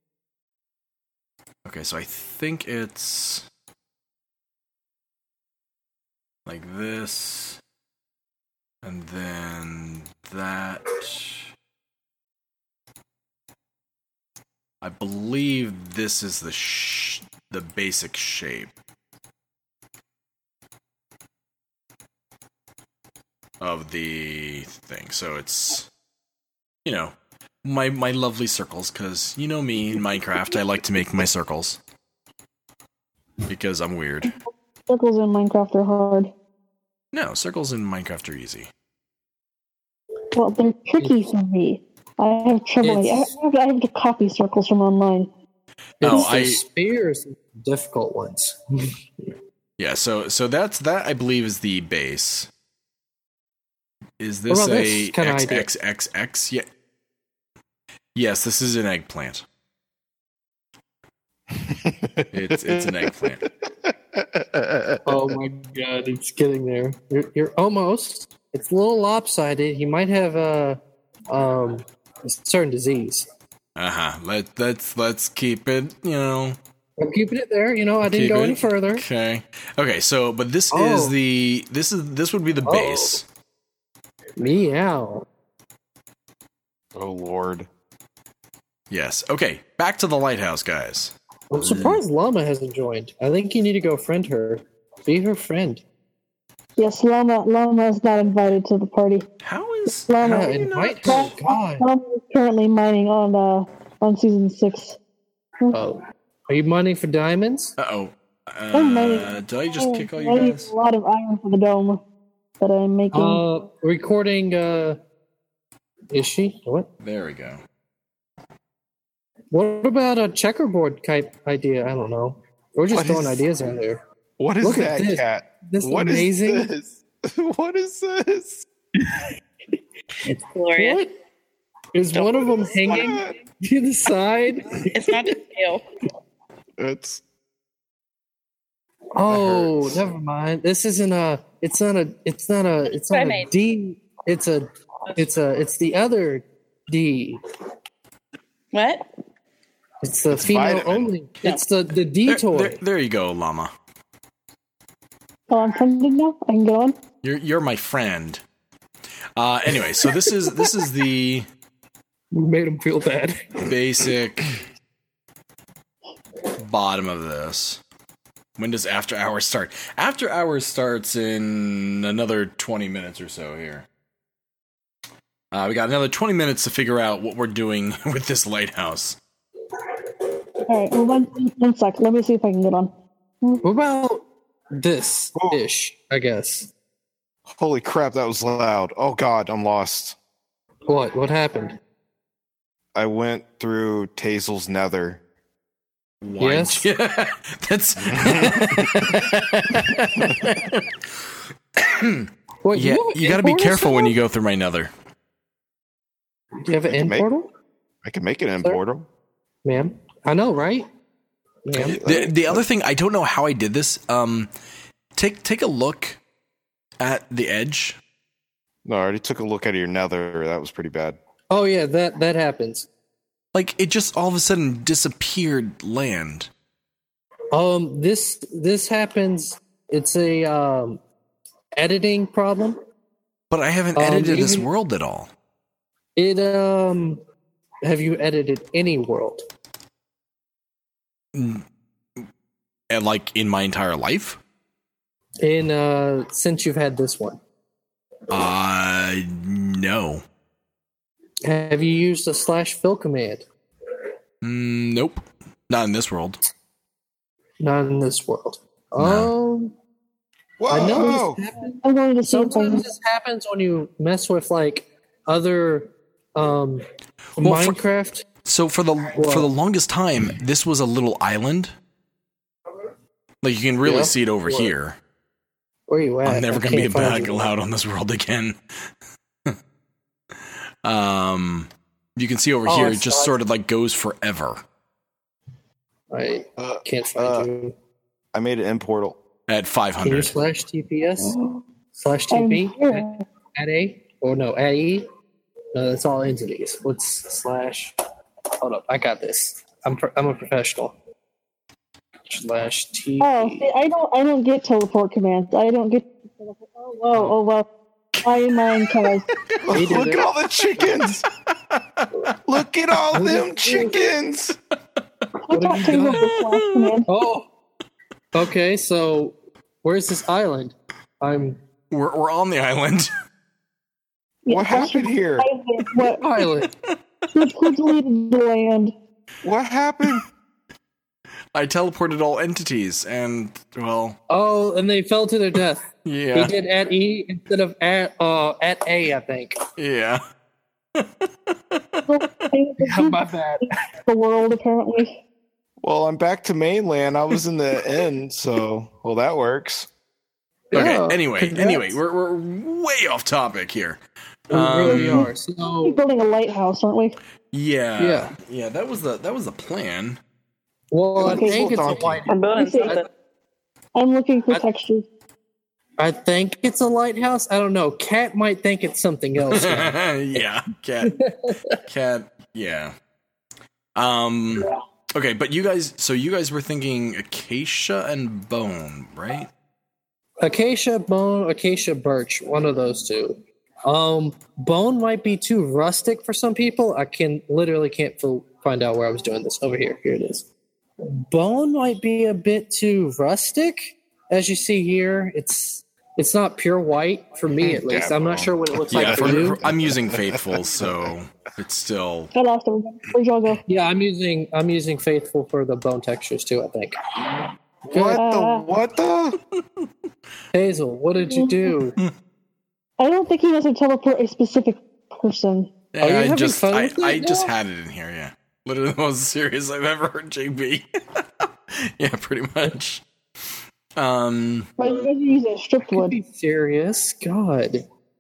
Okay, so I think it's like this, and then that. I believe this is the sh- the basic shape of the thing. So it's, you know, my my lovely circles, because you know me in Minecraft, I like to make my circles because I'm weird. Circles in Minecraft are hard. No, circles in Minecraft are easy. Well, they're tricky for me. I have trouble. I It's- have, I have to copy circles from online. Oh, It's the I- spears, difficult ones. Yeah, so so that's that. I believe is the base. Is What this about a this kinda X idea? X X X? Yeah. Yes, this is an eggplant. It's it's an eggplant. Oh my god, it's getting there. You're, you're almost. It's a little lopsided. He might have a um a certain disease. Uh huh. Let let's let's keep it. You know. I'm keeping it there. You know, I didn't keep go it. any further. Okay. Okay. So, but this Oh. is the this is this would be the Oh. base. Meow. Oh Lord. Yes. Okay. Back to the lighthouse, guys. I'm surprised Llama hasn't joined. I think you need to go friend her. Be her friend. Yes, Llama. Llama is not invited to the party. How is Llama, how Yeah, are you invite not- her. God. Llama is currently mining on uh on season six. Oh, are you mining for diamonds? Uh-oh. Oh, my- Uh Did I just kick all I you need guys? a lot of iron for the dome that I'm making. Uh, recording. Uh, is she? What? There we go. What about a checkerboard type idea? I don't know. We're just What throwing is- ideas out there. What is Look at that, this. cat? This is What is amazing. this? What is this? It's glorious. What? Is one of them hanging to the side? It's not the tail. It's Oh, hurts. never mind. This isn't a. It's not a. It's not a. It's not a Primate. D. It's a. It's a. It's the other D. What? It's the It's female vitamin. only. It's the the There, detour. there, there you go, Llama. Oh, I'm funding now. I can get on. You're you're my friend. Uh, anyway, so this is this is the We made him feel bad. basic bottom of this. When does After Hours start? After Hours starts in another twenty minutes or so here. Uh, we got another twenty minutes to figure out what we're doing with this lighthouse. All right. Well, one, one sec. Let me see if I can get on. What about this Oh. ish? I guess. holy crap, that was loud. Oh god, I'm lost. What? What happened? I went through Tazel's nether. Why- Yes? That's What? yeah. have an You got to be end portal careful when somewhere? you go through my nether. Do you have an end make- portal, I can make it in Sir? portal. ma'am? I know, right? Ma'am. The the other thing, I don't know how I did this. Um, take take a look at the edge. No, I already took a look at your nether. That was pretty bad. Oh yeah, that that happens. Like it just all of a sudden disappeared land. Um, this this happens. It's a um editing problem. But I haven't Um, edited this even- world at all. It um, have you edited any world? And like in my entire life? In uh, since you've had this one, Uh no. have you used a slash fill command? Mm, nope. Not in this world. Not in this world. No. Um, Whoa! I know this happens. I'm going to see if I Sometimes can. this happens when you mess with like other um Well, for- Minecraft. So for the for the longest time, this was a little island. Like you can really Yeah. see it over What? here. Where you at? I'm never I gonna be can't find back you. allowed on this world again. um, you can see over Oh, here, I it just saw it. sort of like goes forever I Uh, can't find uh, you. I made it in portal. at five Can you hundred. slash T P S slash I'm T P here. at, at A or no at E? No, that's all entities. What's slash? Hold up, I got this. I'm pro- I'm a professional. Slash T P. Oh, see, I don't. I don't get teleport commands. I don't get. Oh, whoa, oh well. I am mine, cause He did Look it. at all the chickens! Look at all them chickens! I have got you tangled done? with slash command. Oh, okay. So where's this island? I'm We're we're on the island. What happened here? What? island. Who, who deleted the land? What happened? I teleported all entities, and well, Oh, and they fell to their death. He yeah, did at E instead of at uh at A, I think. yeah. Yeah, my bad. The world apparently. Well, I'm back to mainland. I was in the inn, so well that works. Okay. Yeah, anyway, congrats. anyway, we're we're way off topic here. We really Um, are. We're So building a lighthouse, aren't we? Yeah, Yeah. yeah. That was the that was the plan. well, I Okay, think it's a donkey. light. I'm building Let's see. something. I'm looking for I- textures. I think it's a lighthouse. I don't know. Cat might think it's something else. yeah, cat, cat. Yeah. Um. Okay, but you guys. So you guys were thinking acacia and bone, right? Acacia bone, acacia birch, one of those two. Um, bone might be too rustic for some people. I can literally can't fo- find out where I was doing this. Over here, here it is. Bone might be a bit too rustic, as you see here. It's it's not pure white for me at least. Yeah, I'm not bone. sure what it looks Yeah. like for for- you. for- I'm using faithful, so it's still. I lost everybody. Where'd y'all go? Yeah, I'm using I'm using faithful for the bone textures too. I think. Good. What the Uh, what the? Hazel, what did you do? I don't think he has to teleport a specific person. Yeah, Are you I having just fun I, with it I just now? had it in here. Yeah, literally the most serious I've ever heard J B. Yeah, pretty much. Um. But you guys are using stripped Could wood. be serious. God.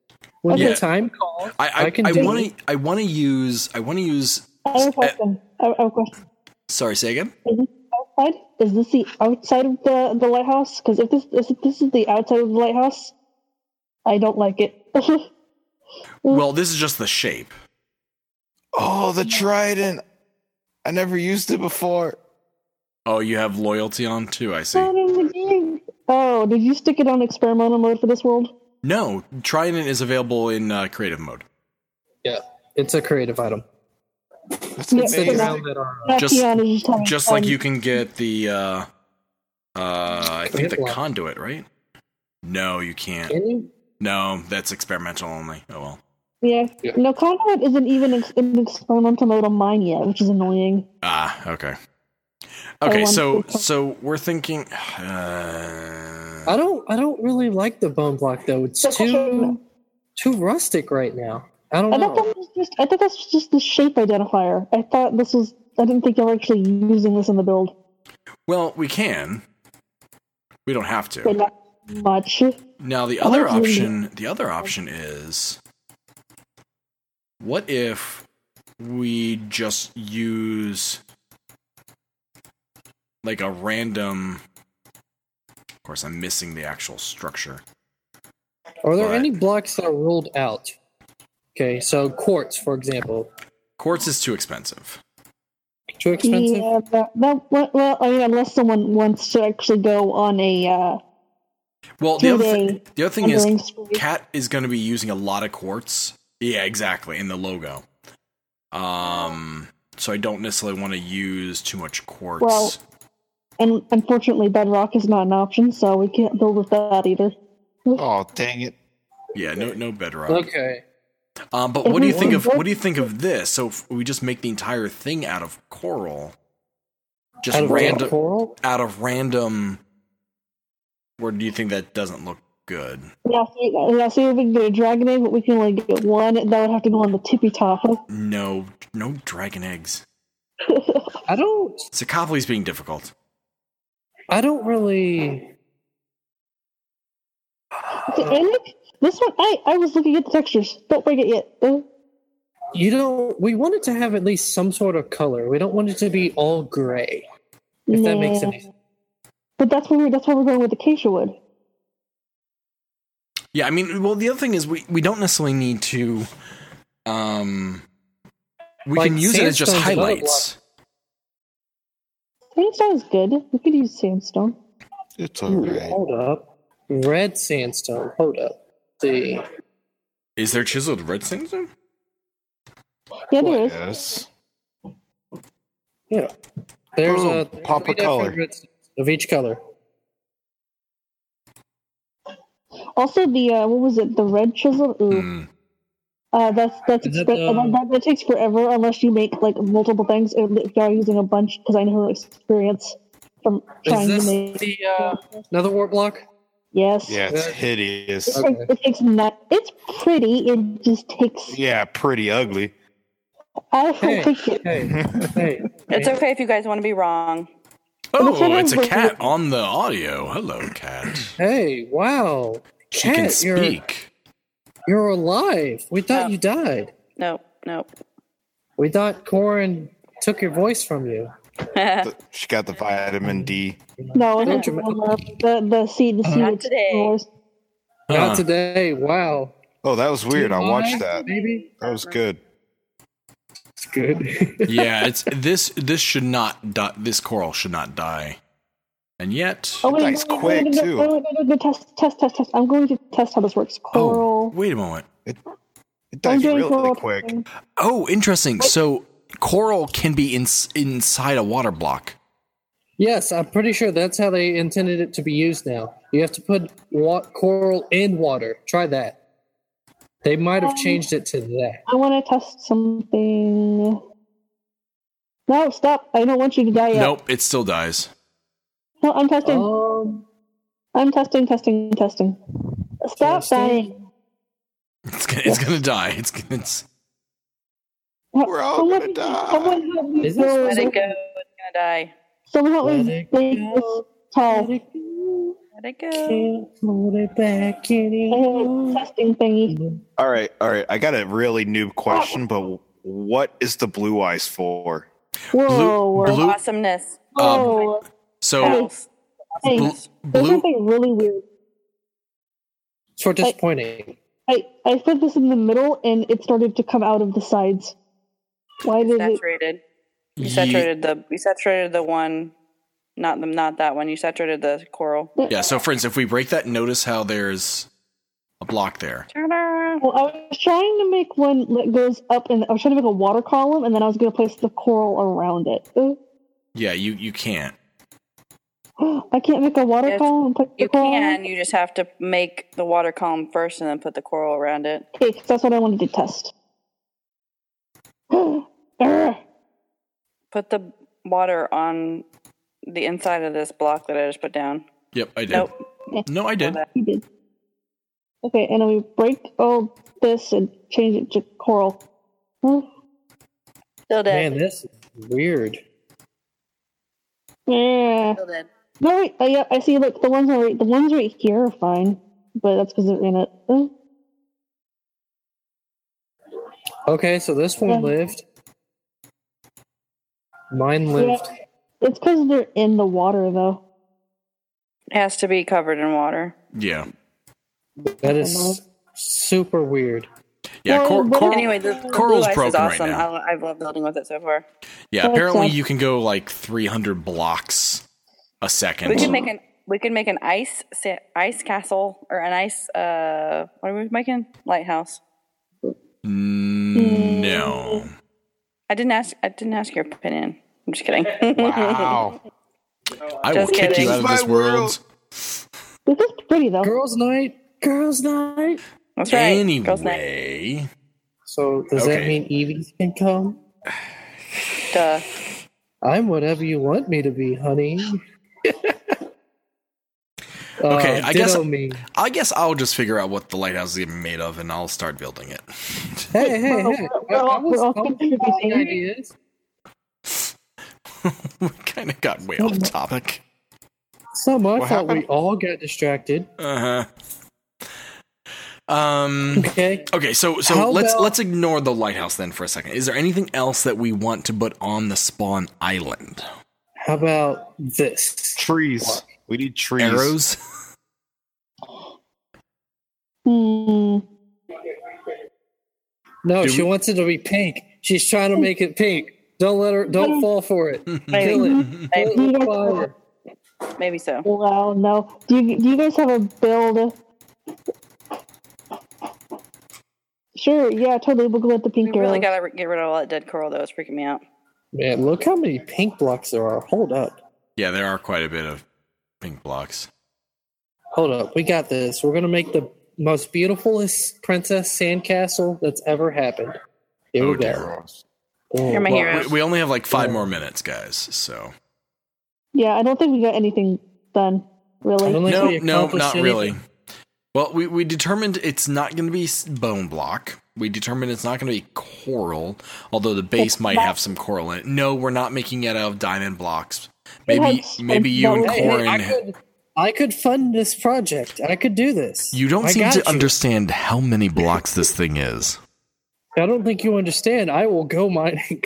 When Yeah. the time calls, I I, I can I do want it. to I want to use I want to use. I have a question. I have a question. Sorry, say again. Is this outside? Is this the outside of the, the lighthouse? Because if this if this is the outside of the lighthouse, I don't like it. Well, this is just the shape. Oh, the trident. I never used it before. Oh, you have loyalty on too. I see. Not in the game. Oh, did you stick it on experimental mode for this world? No, Trident is available in uh, creative mode. Yeah, it's a creative item. That's Yeah, It's the amazing. ground that are. Not Just- Keanu, just, having Just fun. like you can get the, uh, uh, I think the Hit lock. conduit, right? No, you can't. Can you? No, that's experimental only. Oh well. Yeah. Yeah. No, Conduit isn't even ex- in experimental mode on mine yet, which is annoying. Ah, okay. Okay, want so to- so we're thinking. Uh, I don't. I don't really like the bone block though. It's That's too too rustic right now. I don't I thought know. that was just I thought that's just the shape identifier. I thought this was I didn't think you were actually using this in the build. well, we can. We don't have But to. not much. Now the other Hopefully- option, the other option is, what if we just use like a random? Of course, I'm missing the actual structure. Are there But- any blocks that are ruled out? Okay, so quartz, for example, Quartz is too expensive. too expensive. Yeah, that, that well, well, I mean, unless someone wants to actually go on a uh, Well, the other, two-day thi- the other thing is, wandering spree. Cat is going to be using a lot of quartz. Yeah, exactly, in the logo. Um, so I don't necessarily want to use too much quartz. Well- And unfortunately, bedrock is not an option, so we can't build with that either. Oh, dang it. yeah, no, no bedrock. Okay. Um, but what do you think of what do you think of this? So if we just make the entire thing out of coral, just Out of random, coral. out of random. Or do you think that doesn't look good? Yeah, see, yeah, see if we can get a dragon egg, but we can only get one. That would have to go on the tippy top. No, no dragon eggs. I don't. Sakoply's being difficult. I don't really. And this one, I, I was looking at the textures. Don't break it yet. Uh, You don't. We want it to have at least some sort of color. We don't want it to be all gray. If that makes nah. any sense. But that's where we're, that's where we're going with acacia wood. Yeah, I mean, well, the other thing is we, we don't necessarily need to. Um, we Like can use it as just sandstone's another highlights. Sandstone is good. We could use sandstone. It's Ooh, alright. hold up. Red sandstone. Hold up. See. Is there chiseled red sandstone? Yeah, there is. Yes. Yeah. There's Boom. a Pop three a color. different red stones of each color. Also, the uh, what was it? The red chisel. Ooh. Hmm. Uh, that's that's Is that, expe- um, that, that takes forever unless you make like multiple things. If you're using a bunch, because I know her experience from Is trying this to make. the uh, another wart block? Yes. Yeah, it's Yeah. hideous. It, Okay. takes, it takes not. It's pretty. It just takes. Yeah, pretty ugly. I don't Hey, think it. hey, hey. It's okay if you guys want to be wrong. Oh, what it's a I'm- cat on the audio. Hello, cat. Hey, wow. She can Cat, you're, speak. you're alive. We thought Oh. you died. No, no. We thought Corin took your voice from you. She got the vitamin D. No, Don't it's you- the the seed. The seed. Not with today. yours. Huh. Not today. Wow. Oh, that was weird. I watched that. Maybe That was good. it's good. Yeah, it's this. This should not. Die, this coral should not die. And yet, Oh wait, Nice wait, quick, wait, wait, too. wait, wait, wait, wait, test, test, test, test. I'm going to test how this works. oh, Coral. wait a moment. It I'm dies doing really coral quick. testing. Oh, interesting. So coral can be in, inside a water block. Yes, I'm pretty sure that's how they intended it to be used now. You have to put wa- coral in water. Try that. They might have changed it to that. I want to test something. No, stop! I don't want you to die yet. Nope, it still dies. No, I'm testing. Um, I'm testing, testing, testing. Stop Testing? dying. It's gonna, it's gonna die. It's, gonna- it's We're all Someone- gonna die. Someone help me Is this build- Let it go. It's gonna die. Someone help Let me it make go. this tall. let it go. Let it go. Can't hold it back I anymore. have a testing thingy. All right, all right. I got a really noob question, but what is the blue ice for? Whoa. Blue- blue- Awesomeness. Whoa. So House. Hey, bl- there's blue. something really weird. So disappointing. I, I put this in the middle and it started to come out of the sides. Why did it? Saturated. You Ye- saturated the. You saturated the one. Not the. Not that one. You saturated the coral. Yeah. So, for instance, if we break that, notice how there's a block there. Ta-da! Well, I was trying to make one that goes up, and I was trying to make a water column, and then I was going to place the coral around it. Ooh. Yeah, you you can't. I can't make a water Yes, column and put the You coral. can. You just have to make the water column first, and then put the coral around it. Okay, 'cause that's what I wanted to test. Urgh. Put the water on the inside of this block that I just put down. Yep, I did. Nope. No, I did. You did. Okay, and then we break all this and change it to coral. Huh? Still dead. Man, this is weird. Yeah. Still dead. No, wait. Uh, yeah, I see. Look, the ones right, the ones right here are fine, but that's because they're in it. Uh, Okay, so this one Yeah. lived. Mine lived. it's because they're in the water, though. It has to be covered in water. Yeah. That is super weird. Yeah. Well, Cor- but coral, Anyway, the, the coral's blue ice broken is awesome. right now. I, I've loved building with it so far. Yeah. That's Apparently, awesome. you can go like three hundred blocks a second. We could make an we could make an ice sa- ice castle or an ice uh what are we making lighthouse. Mm, no. I didn't ask. I didn't ask your opinion. I'm just kidding. Wow. I will Just kick kidding. you out of My this world. world. This is pretty, though. Girls' night. Girls' night. That's right. Girls' night. Anyway. So does that Okay. mean Evie can come? Duh. I'm whatever you want me to be, honey. Okay, Uh, I guess- ditto me. I guess I'll just figure out what the lighthouse is even made of, and I'll start building it. Hey, hey, We're hey! all- I, I was, we're all I was giving contributing. ideas. We kind of got way off topic. It's not my What fault. We happened? all got distracted. Uh huh. Um. Okay. Okay, so so How let's about- let's ignore the lighthouse then for a second. Is there anything else that we want to put on the spawn island? How about this? Trees. We need trees. Arrows. Hmm. No, Do she we- wants it to be pink. She's trying to make it pink. Don't let her. Don't fall for it. Kill it. Maybe. Kill it with fire. Maybe so. Wow, no. Do you, do you guys have a build? Sure, yeah, totally. We'll go with the We pink really arrows. gotta get rid of all that dead coral. That was freaking me out. Man, look how many pink blocks there are. Hold up. Yeah, there are quite a bit of pink blocks. Hold up. We got this. We're gonna make the most beautifulest princess sandcastle that's ever happened. Here Oh, we go. dear. Oh, You're my wow. hero. We, we only have like five more minutes, guys. So Yeah, I don't think we got anything done, I really. don't think no, we no, accomplished not really. anything. Well, we, we determined it's not going to be s- bone block. We determined it's not going to be coral, although the base It's might not- have some coral in it. No, we're not making it out of diamond blocks. It Maybe has- maybe you and Hey, Hey, Corin. I could, I could fund this project. I could do this. You don't I seem got to you. understand how many blocks this thing is. I don't think you understand. I will go mining.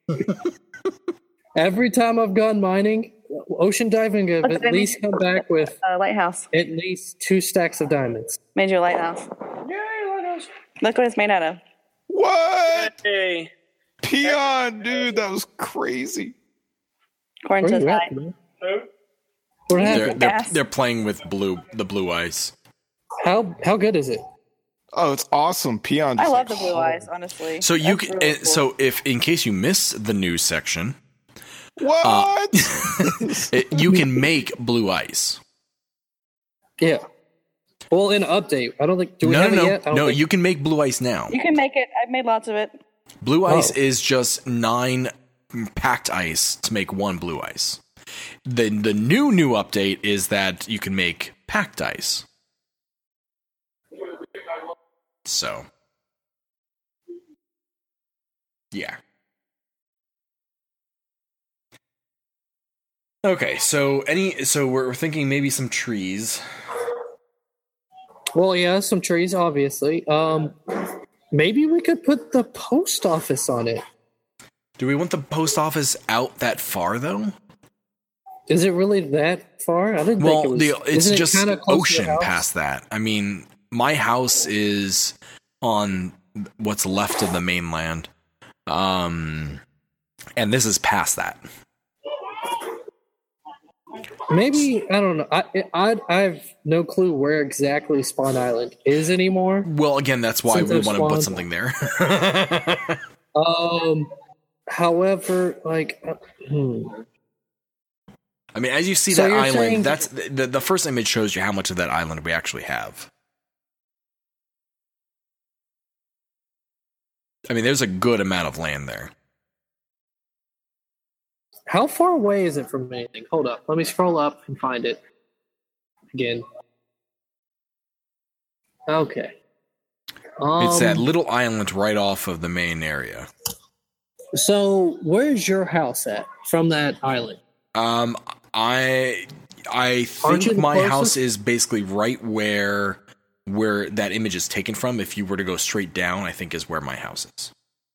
Every time I've gone mining, ocean diving, I've What's at the name? least come back with Uh, lighthouse. at least two stacks of diamonds. Made you a lighthouse. Yay, lighthouse. Look what it's made out of. What? Hey. Peon, dude, that was crazy. Corin Where says you hi. at, man? What They're happened? they're, Gas. they're playing with blue the blue ice. How how good is it? Oh, it's awesome. Peon. I just love like, the blue eyes, honestly. So you That's can, really uh, cool. so if in case you missed the news section, What? it, you can make blue ice. Yeah. Well, in an update, I don't think. Do we No, have no, it no, yet? I don't no. think- You can make blue ice now. You can make it. I've made lots of it. Blue ice Oh. is just nine packed ice to make one blue ice. The the new new update is that you can make packed ice. So, yeah. Okay, so any so we're thinking maybe some trees. Well, yeah, some trees, obviously. Um, maybe we could put the post office on it. Do we want the post office out that far though? Is it really that far? I didn't Well, think it was. the, it's isn't it just kinda close to ocean your house? past that. I mean, my house is on what's left of the mainland, um, and this is past that. Maybe I don't know. I, I I have no clue where exactly Spawn Island is anymore. Well, again, that's why Since we there's want to put swans. something there. Um, however, like, uh, hmm. I mean, as you see So that you're island, saying- that's the, the first image shows you how much of that island we actually have. I mean, there's a good amount of land there. How far away is it from anything? Hold up. Let me scroll up and find it again. Okay. Um, It's that little island right off of the main area. So, where's your house at from that island? Um, I I Aren't you think the my closest? house is basically right where where that image is taken from. If you were to go straight down, I think is where my house is.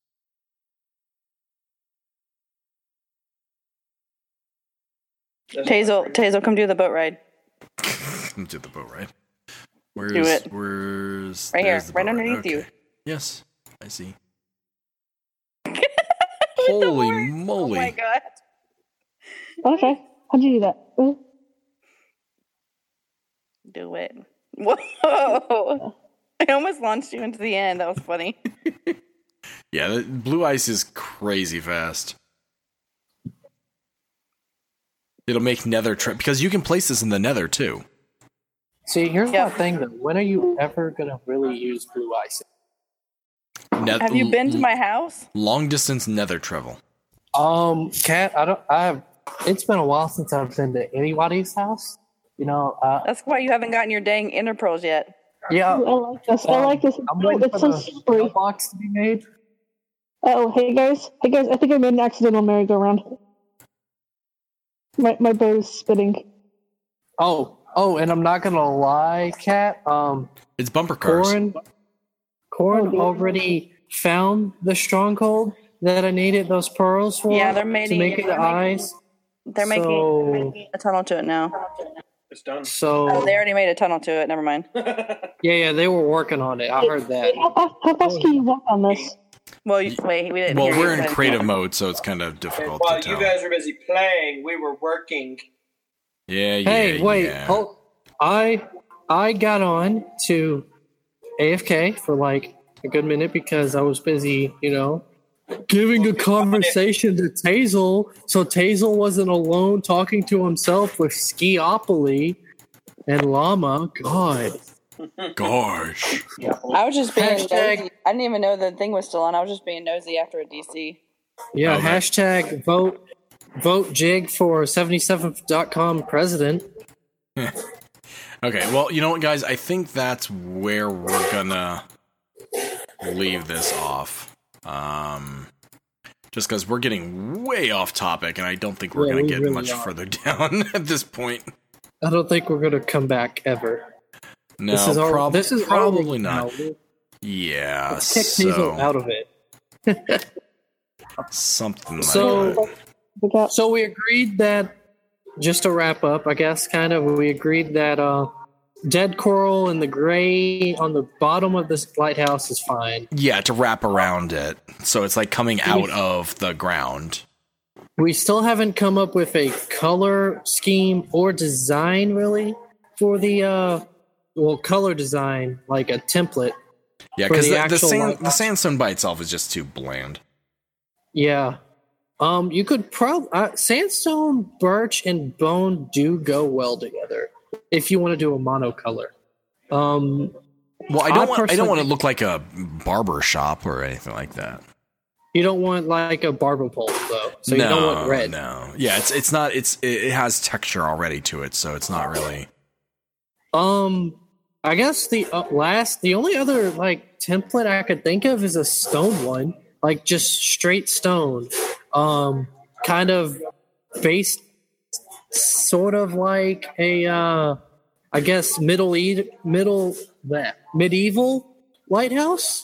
Tazel, Tazel, come do the boat ride. Come do the boat ride. Where's Do it. where's Right here, there's the right boat ride. underneath you. Okay. Yes, I see. The Holy horse. moly! Oh my god. Okay. How'd you do that? Uh, Do it. Whoa. I almost launched you into the end. That was funny. Yeah, the blue ice is crazy fast. It'll make nether trip because you can place this in the nether too. See, here's Yeah. my thing though. When are you ever gonna really use blue ice? Neth- Have you been to my house? long distance nether travel? Um, Kat, I don't. I have. It's been a while since I've been to anybody's house. You know. Uh, That's why you haven't gotten your dang ender pearls yet. yeah. I like this. I like this. I'm waiting It's for so the slippery. box to be made. Oh, hey guys. Hey guys, I think I made an accidental merry-go-round. My my boat is spitting. Oh, oh, and I'm not gonna lie, Kat. Um, It's bumper cars. Corin, Corin Oh, dear. already found the stronghold that I needed those pearls for. Yeah, they're to making- make it they're making- eyes. They're So- making a tunnel to it now. It's done. So Oh, they already made a tunnel to it. Never mind. yeah, yeah, they were working on it. I heard that. How fast, how fast can you walk on this? Well, you, wait, we didn't Well, hear we're you in say- creative mode, so it's kind of difficult While to you tell. guys were busy playing, we were working. Yeah, yeah. Hey, wait, yeah. hold. I I got on to A F K for like a good minute because I was busy, you know, giving a conversation to Tazel, so Tazel wasn't alone talking to himself with Skiopoly and Llama. God. Gosh. I was just being Hashtag- nosy. I didn't even know the thing was still on. I was just being nosy after a D C. Yeah, Okay. hashtag vote vote Jig for seventy-seven dot com president. Okay, well, you know what, guys? I think that's where we're gonna leave this off. Um, just because we're getting way off topic, and I don't think we're Yeah, gonna we get really much are. further down at this point. I don't think we're gonna come back ever. No, this is our, prob- this is probably our, not. no, Yeah, let's kick so Tazel out of it. something like So- that. Look out. So we agreed that, just to wrap up, I guess, kind of, we agreed that uh, dead coral and the gray on the bottom of this lighthouse is fine. Yeah, to wrap around it, so it's like coming out of the ground. We still haven't come up with a color scheme or design, really, for the, uh, well, color design, like a template. Yeah, For because the the, the, actual sand, lighthouse. the sandstone by itself is just too bland. Yeah. Um, you could probably uh, sandstone, birch, and bone do go well together if you want to do a monocolor. Um, Well, I I don't want. I personally don't want to think- look like a barber shop or anything like that. you don't want like a barber pole though, so no, you don't want red. no. Yeah, it's it's not. It's it, it has texture already to it, so it's not really. Um, I guess the uh, last, the only other like template I could think of is a stone one, like just straight stone. Um, kind of based sort of like a, uh, I guess, middle e- middle that medieval lighthouse.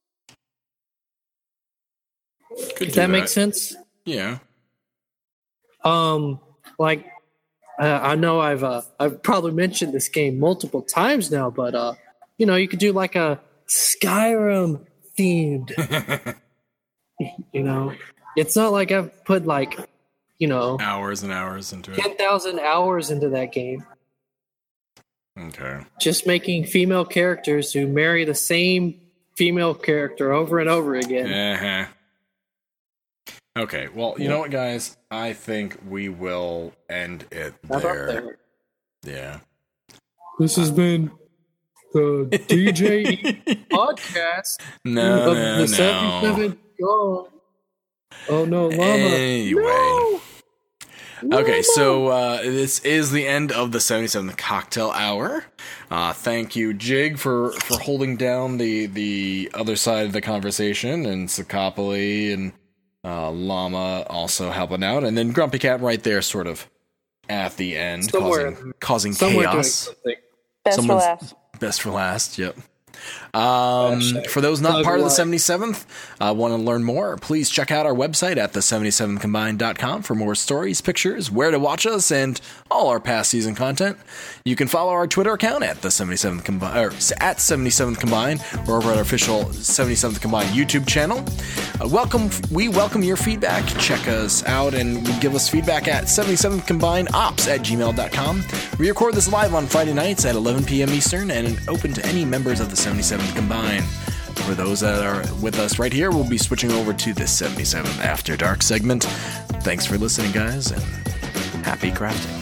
Could If do that makes sense. Yeah. Um, like uh, I know I've uh, I've probably mentioned this game multiple times now, but uh, you know, you could do like a Skyrim themed. You know, it's not like I've put like, you know, Hours and hours into it. ten thousand hours into that game. Okay. Just making female characters who marry the same female character over and over again. Uh-huh. Okay, well, you know what, guys? I think we will end it How about there. there? Yeah. This has been the D J podcast No, of no, the no. seventy-seven. Oh, oh no, llama. Anyway. No! Okay, Llama! so uh, this is the end of the seventy-seventh Cocktail Hour. Uh, thank you, Jig, for, for holding down the, the other side of the conversation, and Sakopoli and uh, Llama also helping out, and then Grumpy Cat right there, sort of at the end, Somewhere- causing, causing Somewhere doing chaos. something. Best for Someone's- last. Best for last, yep. Um, Hashtag for those not plug part of the life. seventy-seventh, uh, want to learn more, please check out our website at the seventy-seven combined dot com for more stories, pictures, where to watch us, and all our past season content. You can follow our Twitter account at the seventy-seventh combined, or at seventy-seventh combined, or over at our official seventy-seventh combined YouTube channel. Uh, welcome, we welcome your feedback. Check us out and give us feedback at seventy-seventh combined ops at gmail dot com. We record this live on Friday nights at eleven p.m. Eastern and open to any members of the seventy-seventh combined. For those that are with us right here, we'll be switching over to the seventy-seventh After Dark segment. Thanks for listening, guys, and happy crafting.